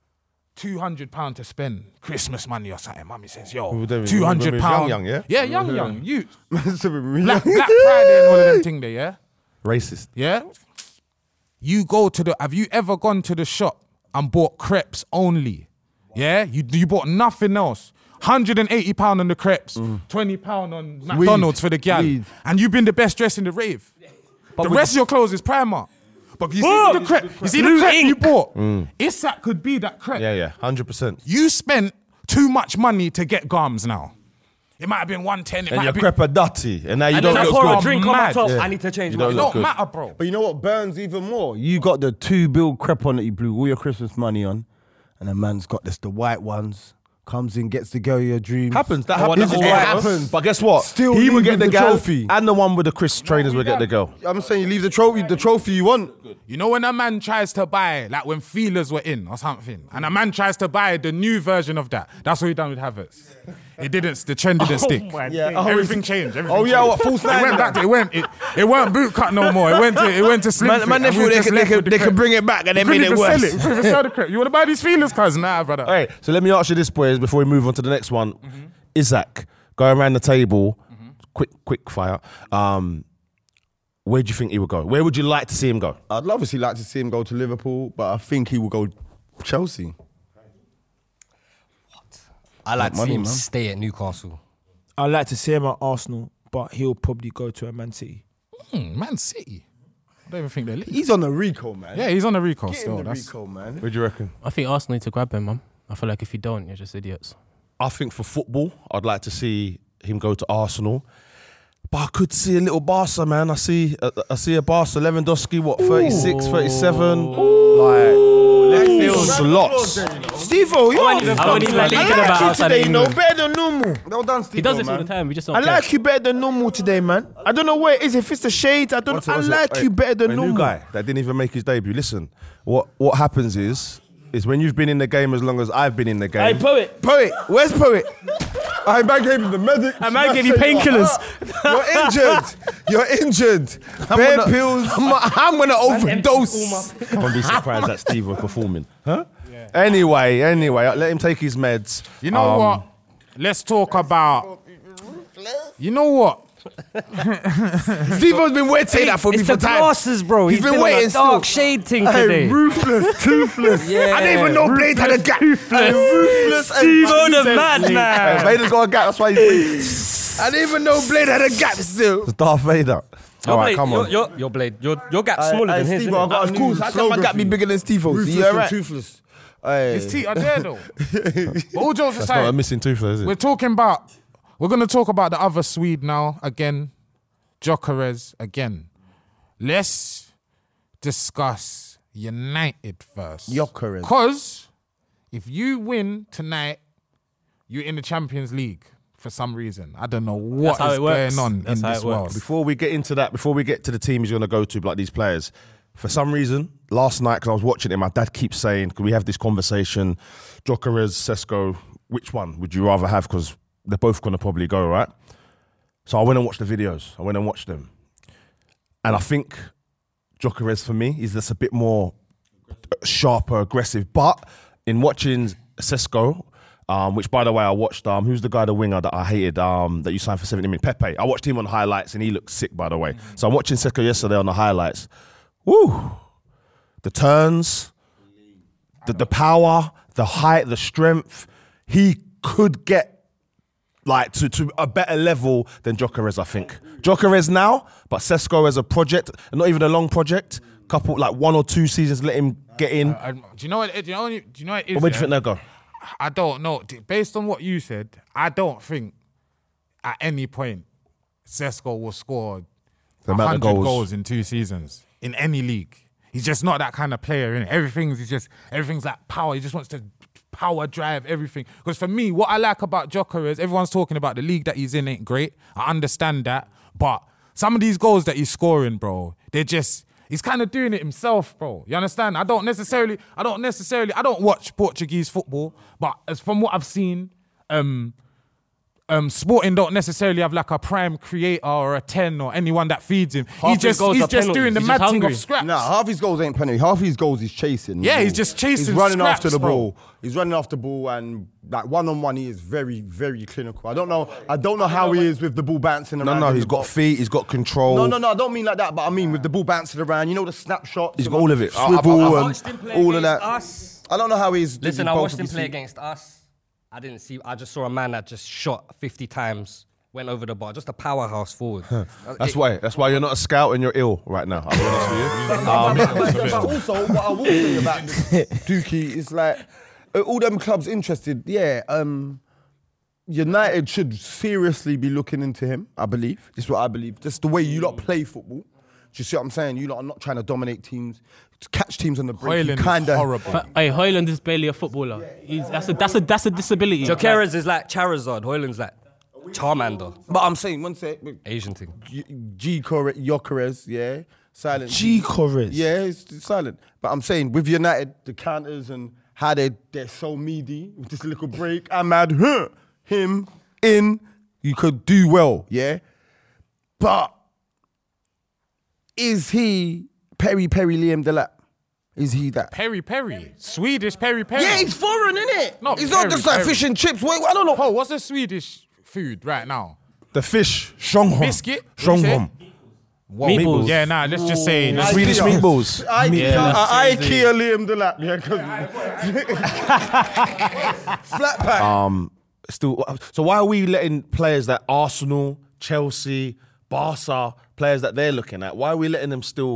Two hundred pound to spend Christmas money or something. Mummy says, "Yo, Who them- two hundred remember pound, young, young, yeah, young, young, you Black, Black, Black Friday and all of them thing there, yeah, Racist. yeah. You go to the. Have you ever gone to the shop and bought crepes only? Yeah, you you bought nothing else. one hundred eighty pound on the crepes, twenty pound on McDonald's for the gal, Weed. and you've been the best dressed in the rave. the rest of your clothes is Primark. But you see the crepe, you see the crepe you bought. Isak could be that crepe. Yeah, yeah, one hundred percent. You spent too much money to get garms now. It might have been one ten. It And might your have been. crepe are dirty, and now you and don't then I look pour a good. drink on my Mad. top. Yeah. I need to change You my don't It look don't good. matter, bro. But you know what burns even more? You got the two bill crepe on that you blew all your Christmas money on, and a man's got this the white ones. Comes in, gets the girl of your dreams. Happens. That I want happens. the It whole happens. But guess what? Still he would get leaving the, the gal, trophy. and the one with the Chris trainers would get the girl. I'm saying you leave the trophy, the trophy you want. You know when a man tries to buy, like when feelers were in or something, and a man tries to buy the new version of that. That's what he done with Havertz. It didn't. The trend didn't stick. Yeah. Oh, Everything it's- changed. Everything Oh yeah, changed. what false It nine? went back to it went it, it weren't boot cut no more. It went to it went to slim Man, fit, man, they and we thought they just could, they left could, with the they crepe. could bring it back and they You made couldn't it even worse. sell it. You couldn't even sell the crepe. You want to buy these feelers, cuz? Nah, brother. All right, so let me ask you this, boys, before we move on to the next one. Isaac, going around the table, quick, quick fire. Um, where do you think he would go? Where would you like to see him go? I'd obviously like to see him go to Liverpool, but I think he will go Chelsea. I like to money, see him man. stay at Newcastle. I'd like to see him at Arsenal, but he'll probably go to a Man City. Hmm, Man City. I don't even think they're linked. He's on the Rico, man. Yeah, he's on the recall Get still. him the That's, Rico, man. What do you reckon? I think Arsenal need to grab him, man. I feel like if you don't, you're just idiots. I think for football, I'd like to see him go to Arsenal. But I could see a little Barca, man. I see uh, I see a Barca. Lewandowski, what, thirty-six, thirty-seven? Like, slots. Steve-O, yo. I wouldn't even- I wouldn't even I thinking like about you outside today, of you know, England. better than normal. Well done, Steve. He does this all the time. We just don't I care. like you better than normal today, man. I don't know what it is. If it's the shades, I don't. What's it, I what's it? like Hey, you better than a normal. new guy that didn't even make his debut. Listen, what what happens is is when you've been in the game as long as I've been in the game. poet. Poet, where's Poet? I man gave him the medic. A man gave you painkillers. You're injured. You're injured. Bare gonna- pills. I'm, I'm gonna overdose. Can't be surprised that Steve was performing. Huh? Anyway, anyway, let him take his meds. you know Um, what? Let's talk about. You know what? Steve-O's been waiting to say that for me It's for the time. glasses, bro. He's He's been been, waiting on a dark still. shade thing today. Ruthless, toothless. Yeah. I didn't even know Blade had a gap. Ruthless. Steve-O the madman. Hey, Vader's got a gap. That's why he's I didn't even know Blade had a gap still. It's Darth Vader. All right, Blade, come on. Your, your, your blade, your, your gap's smaller Hey, than his. Steve, innit? I got a Of new course, how come my slogan gap for be you. bigger than Steve-O's? Ruthless You and alright? toothless. Hey. His teeth are there though. But all jokes That's not a aside, missing tooth, though, is it? we're talking about. We're gonna talk about the other Swede now again, Gyökeres again. Let's discuss United first. Gyökeres. Because if you win tonight, you're in the Champions League for some reason. I don't know what That's how is it works. going on That's in how this it works. world. Before we get into that, before we get to the team he's going to go to, like these players, for some reason, last night, because I was watching it, my dad keeps saying, could we have this conversation, Gyökeres, Sesko, which one would you rather have? Because they're both going to probably go, right? So I went and watched the videos. I went and watched them. And I think Gyökeres, for me, is just a bit more sharper, aggressive. But in watching Sesko, um, which, by the way, I watched, um, who's the guy, the winger that I hated, um, that you signed for seventy minutes? Pepe. I watched him on highlights and he looked sick, by the way. Mm-hmm. So I'm watching Sesko yesterday on the highlights. Woo! The turns, the, the power, the height, the strength. He could get like to, to a better level than Gyökeres, I think. Gyökeres now, but Sesko as a project, not even a long project, couple, like one or two seasons, let him get in. Uh, do you know what? Do you know? Do you know what it is? But where do you yeah? think they'll go? I don't know. D- Based on what you said, I don't think at any point Sesko will score The one amount of hundred goals. goals in two seasons in any league. He's just not that kind of player. Innit? Everything's he's just everything's like power. He just wants to power drive everything. Because for me, what I like about Gyökeres, everyone's talking about the league that he's in ain't great. I understand that, but some of these goals that he's scoring, bro, they're just. He's kind of doing it himself, bro. You understand? I don't necessarily, I don't necessarily, I don't watch Portuguese football, but as from what I've seen, um, um, Sporting don't necessarily have like a prime creator or a ten or anyone that feeds him. Half he his just, goals he's are just penalties. doing the He's mad just thing hungry. of scraps. Nah, half his goals ain't penalty. Half his goals he's chasing. the Yeah, he's ball. just chasing He's running scraps, after the bro. ball. He's running after the ball and like one on one, he is very, very clinical. I don't know. I don't know how he is with the ball bouncing around. No, no, in he's the got box. feet, he's got control. No, no, no. I don't mean like that. But I mean with the ball bouncing around. You know the snapshots. He's got all of it. I- I- Swivel I- I and watched him play all of against that. us. I don't know how he's. Listen, with I both watched of him his play feet. against us. I didn't see. I just saw a man that just shot fifty times, went over the bar, just a powerhouse forward. That's It- why. That's why you're not a scout and you're ill right now. I'll be honest with you. But also, what I will say about Dookie is like, uh, all them clubs interested, yeah, um, United should seriously be looking into him, I believe. This is what I believe. Just the way you lot play football. Do you see what I'm saying? You lot are not trying to dominate teams, to catch teams on the break. Hoyland You kinda, is horrible. But, hey, Hoyland is barely a footballer. He's, that's a that's a that's a disability. Gyökeres is like Charizard. Hoyland's like Charmander. But I'm saying, one sec, Asian thing. G Gyökeres, yeah, silent. Gyökeres. Yeah, it's, it's silent. But I'm saying with United, the counters and how they they're so meaty with this little break. I'm mad. Huh, him in, you could do well, yeah. But is he Perry Perry Liam Delap? Is he that? Perry Perry, Swedish Perry Perry. Yeah, he's foreign, innit? Not He's not Perry, just like Perry. fish and chips. Wait, I don't know. Oh, what's the Swedish food right now? The fish, Shonghom. Biscuit? What you say? Shonghom. Whoa. Meatballs. Yeah, nah. Let's just say let's- Swedish Ikea. meatballs. Ikea, Yeah, uh, that's Ikea Liam Delap. Yeah, 'cause- flat pack. Um, still. So why are we letting players that Arsenal, Chelsea, Barca, players that they're looking at? Why are we letting them still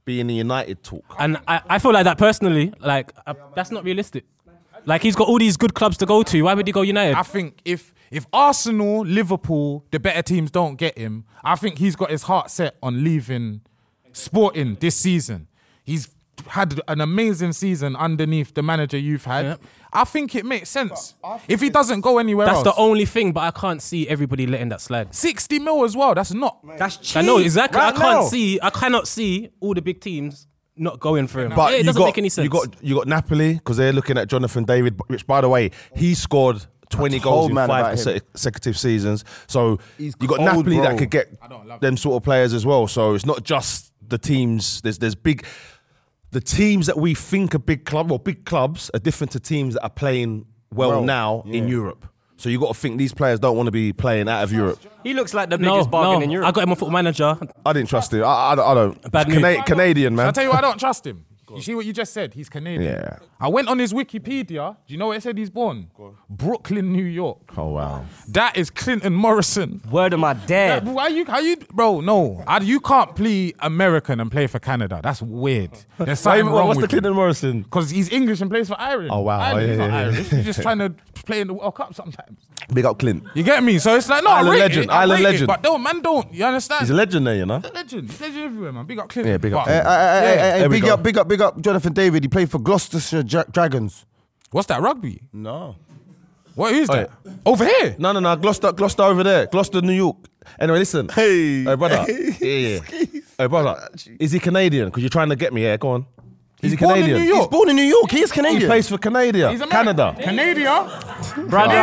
be in the United talk. And I, I feel like that personally, like uh, that's not realistic. Like he's got all these good clubs to go to. Why would he go United? I think if if Arsenal, Liverpool, the better teams don't get him, I think he's got his heart set on leaving Sporting this season. He's had an amazing season underneath the manager you've had. Yep. I think it makes sense. If he doesn't go anywhere That's else. the only thing, but I can't see everybody letting that slide. sixty mil as well, that's not. That's cheap. I know exactly. Right I can't now. see. I cannot see all the big teams not going for him. But Yeah, it you doesn't got, make any sense. You got you got Napoli because they're looking at Jonathan David, which by the way he scored twenty told goals in man five about him. consecutive seasons. So He's you got cold, Napoli bro. that could get love them sort of players as well. So it's not just the teams. There's there's big. The teams that we think are big club or big clubs are different to teams that are playing well, Well, now in Europe. So you got to think these players don't want to be playing out of Europe. He looks like the no, biggest bargain no. in Europe. I got him on Football Manager. I didn't trust him. I, I, I don't. Bad Cana- move. Canadian I'll man. tell you why I don't trust him. You see what you just said? He's Canadian. Yeah. I went on his Wikipedia. Do you know where it said he's born? Brooklyn, New York. Oh wow. That is Clinton Morrison. Word of my Yeah, dad. but why you? How you, bro? No, I, you can't play American and play for Canada. That's weird. There's Wait, something wrong what's the with you. Clinton Morrison? Because he's English and plays for Ireland. Oh, wow. Ireland, Oh, he's yeah, not yeah, Irish. He's just trying to play in the World Cup sometimes. Big up Clint. You get me? So it's like, no, Island I rate legend, it, I island rate legend. It, but no, man, don't. You understand? He's a legend there, you know. He's a legend. He's a legend everywhere, man. Big up Clinton. Yeah, big up But- Clinton. Hey, hey, hey, hey, There we big go. up, big up, big up, Jonathan David. He played for Gloucestershire Dra- Dragons. What's that, rugby? No. What is Oh, that? Over here? No, no, no. Gloucester, Gloucester over there. Gloucester, New York. Anyway, listen. Hey. Hey, brother. Yeah, yeah. Hey, brother. Is he Canadian? Because you're trying to get me here. Go on. Is he He's born in Canadian? New York. He's born in New York. He is He Canadian. plays for Canada. He's American. Canada. Canada? Brother.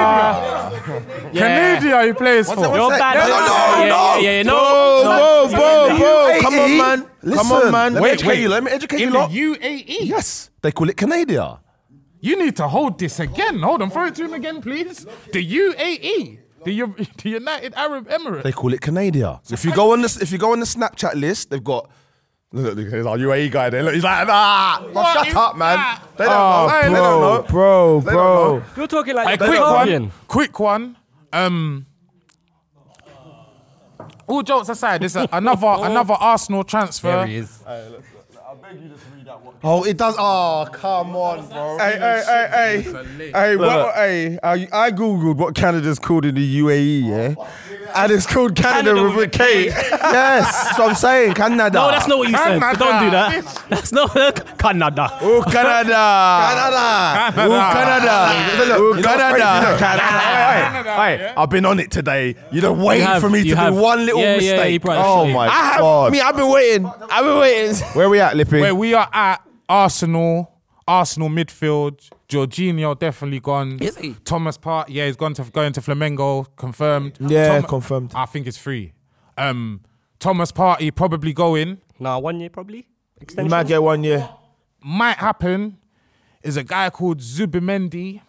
Canada he plays for. that? You're What's bad. that? No, no, yeah, no. yeah, yeah, no. Bro, no. bro, bro, bro. Hey, Come on, man. Come on, listen. man. Let me Wait, educate wait. you. Let me educate In you the lot. U A E? Yes. They call it Canada. You need to hold this again. Hold on, throw it to him again, please. The U A E, the, U- the United Arab Emirates. They call it Canada. If you go on this, if you go on the Snapchat list, they've got. Look, look, there's our U A E guy there. Look, he's like, ah, What shut is up, man. that? They don't Oh, know. Hey, they bro, don't know. bro, They don't bro. know. You're talking like A the quick champion. one, quick one. Um, all jokes aside, there's a, another another Arsenal transfer. There he is. Oh, it does. Oh, come on, bro. Hey, hey, hey, hey. Hey, what, hey, I, I googled what Canada's called in the U A E, yeah? And it's called Canada, Canada with a with a K. Yes, that's what I'm saying, Canada. No, that's not what you said. Canada. Don't do that. That's not Canada. Oh, Canada. Canada. Canada. Ooh, Canada. Ooh, You know Canada. what's crazy? Canada. Hey, hey, hey, I've been on it today. You don't wait You have, for me you to have. do one little Yeah, yeah, mistake. you probably oh should. my I have, god. me, I've been waiting. I've been waiting. Where we at, Lippy? Where we are at Arsenal, Arsenal midfield. Jorginho definitely gone. Is he? Thomas Partey, yeah, he's gone to going to Flamengo, confirmed. Yeah, confirmed. I think it's free. Um, Thomas Partey probably going. Nah, one year probably. You Extension. might get one year. Might happen is a guy called Zubimendi.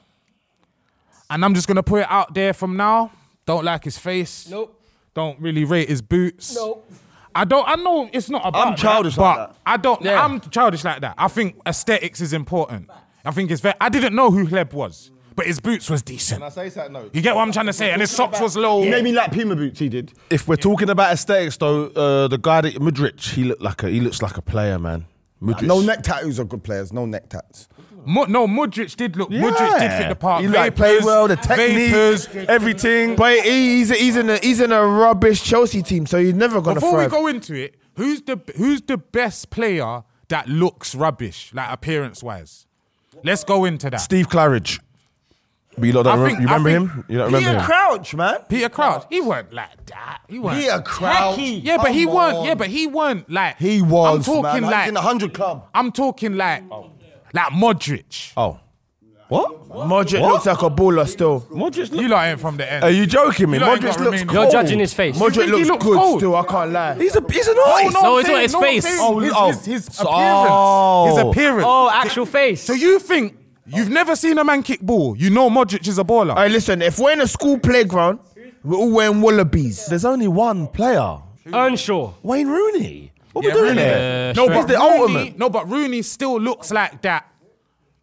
And I'm just going to put it out there from now. Don't like his face. Nope. Don't really rate his boots. Nope. I don't, I know it's not about I'm childish that, like but that. I don't, Yeah. I'm childish like that. I think aesthetics is important. I think it's very, I didn't know who Hleb was, but his boots was decent. I say something? No. You get what I'm trying to say? And his socks was low. He made me like Puma boots, he did. If we're talking about aesthetics, though, uh, the guy that Mudryk, he looked like a he looks like a player, man. Mudryk. No neck tattoos are good players. No neck tats. Mu- no, Mudryk did look, Yeah. Mudryk did fit the part. He like played well, the technique, Vapors. everything. But he, he's he's in a he's in a rubbish Chelsea team, so he's never gonna Before we thrive. go into it, who's the who's the best player that looks rubbish, like appearance wise? Let's go into that. Steve Claridge. But you, lot don't I remem- think- you remember I him? think- You don't remember Peter him? Crouch, man. Peter Crouch, he weren't like that. He weren't. Peter Crouch. Yeah, but he Come weren't. on. Yeah, but he weren't like. He was, I'm talking man. like. He's in the hundred club. I'm talking like, like Modric. Oh. What? Modric What? looks like a baller still. Modric You lot ain't from the end. Are you joking me? You lot ain't Modric got looks Romanian. cold. You're judging his face. Modric think he looks looks good cold? still. I can't lie. He's a he's an Oh, artist. no, No, I'm it's not saying- his no, I'm face. saying Oh, his, oh. his, his So- appearance. oh. His appearance. Oh, actual face. So you think you've never seen a man kick ball? You know Modric is a baller. Hey, listen, if we're in a school playground, we're all wearing wallabies. There's only one player. Earnshaw. Wayne Rooney. What Yeah, we doing Rooney. there? no, He's but the Rooney, ultimate. no, but Rooney still looks like that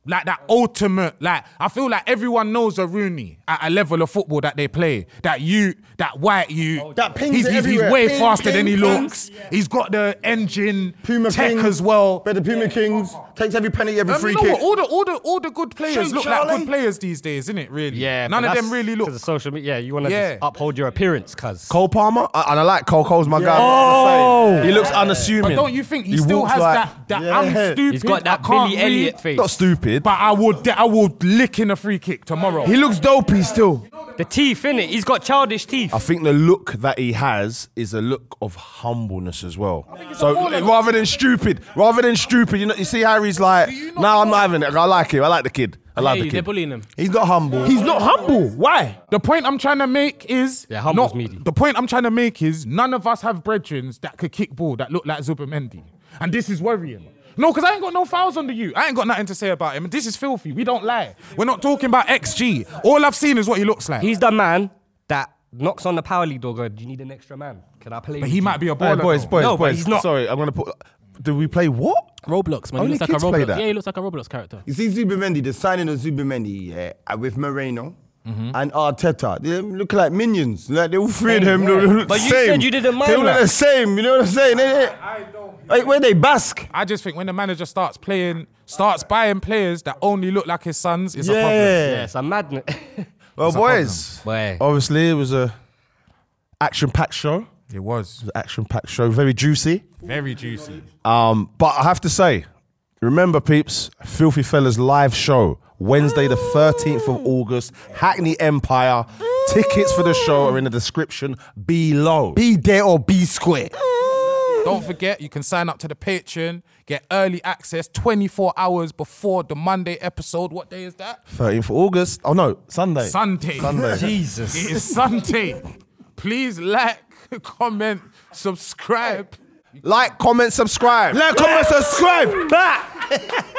like that ultimate, like I feel like everyone knows a Rooney at a level of football that they play. That you, that white you, That pings he's, it he's, he's everywhere. way Ping, faster ping, than he ping. looks. He's got the engine Puma tech Kings, as well. Better Puma Kings. Takes every penny, every Um, free you know kick. what? All the all the all the good players Shoot, look like Charlie. good players these days, isn't it? Really? Yeah, None but of them that's really look. 'cause of social media. Yeah, you want to Yeah. just uphold your appearance, cuz. Cole Palmer, I- and I like Cole. Cole's my guy. Oh! He looks unassuming. But don't you think he, He still walks has like- that? that Yeah. I'm stupid. He's got that I can't Billy Elliot read, face. Not stupid. But I would I would lick in a free kick tomorrow. He looks dopey still. The teeth, innit? He's got childish teeth. I think the look that he has is a look of humbleness as well. So rather than stupid, rather than stupid, you know, you see Harry's like, you nah, I'm not having it. I like him. I like the kid. I like Hey, the they're kid. bullying him. He's not humble. He's not humble. Why? The point I'm trying to make is Yeah, humble's not, meaty. the point I'm trying to make is none of us have brethren that could kick ball that look like Zubimendi. And this is worrying. No, because I ain't got no fouls under you. I ain't got nothing to say about him. This is filthy. We don't lie. We're not talking about X G. All I've seen is what he looks like. He's the man that knocks on the power league door going, do you need an extra man? Can I play but with he you? might be a Hey, baller. boys, though. boys, No, but boys. he's not. Sorry, I'm gonna put. Do we play what? Roblox, man. Only He looks like a kids play Roblox. that. Yeah, he looks like a Roblox character. You see Zubimendi, the signing of Zubimendi, yeah, uh, with Moreno Mm-hmm. and Arteta. They look like minions. Like they all three of them look, look But the you same. said you didn't mind They all look that. the same. You know what I'm saying? They, they, like, where they bask. I just think when the manager starts playing, starts buying players that only look like his sons, it's a problem. Yeah. Yes, I'm mad. Well, boys. Boy. Obviously, it was a action-packed show. It was Action-packed show, very juicy. very juicy. Um, but I have to say, remember, peeps, Filthy Fellas live show, Wednesday the thirteenth of August, Hackney Empire. Tickets for the show are in the description below. Be there or be square. Don't forget, you can sign up to the Patreon, get early access twenty-four hours before the Monday episode. What day is that? thirteenth of August. Oh no, Sunday. Sunday. Sunday. Jesus. It is Sunday. Please like, comment, subscribe. Like, comment, subscribe. Like, comment, subscribe. Back.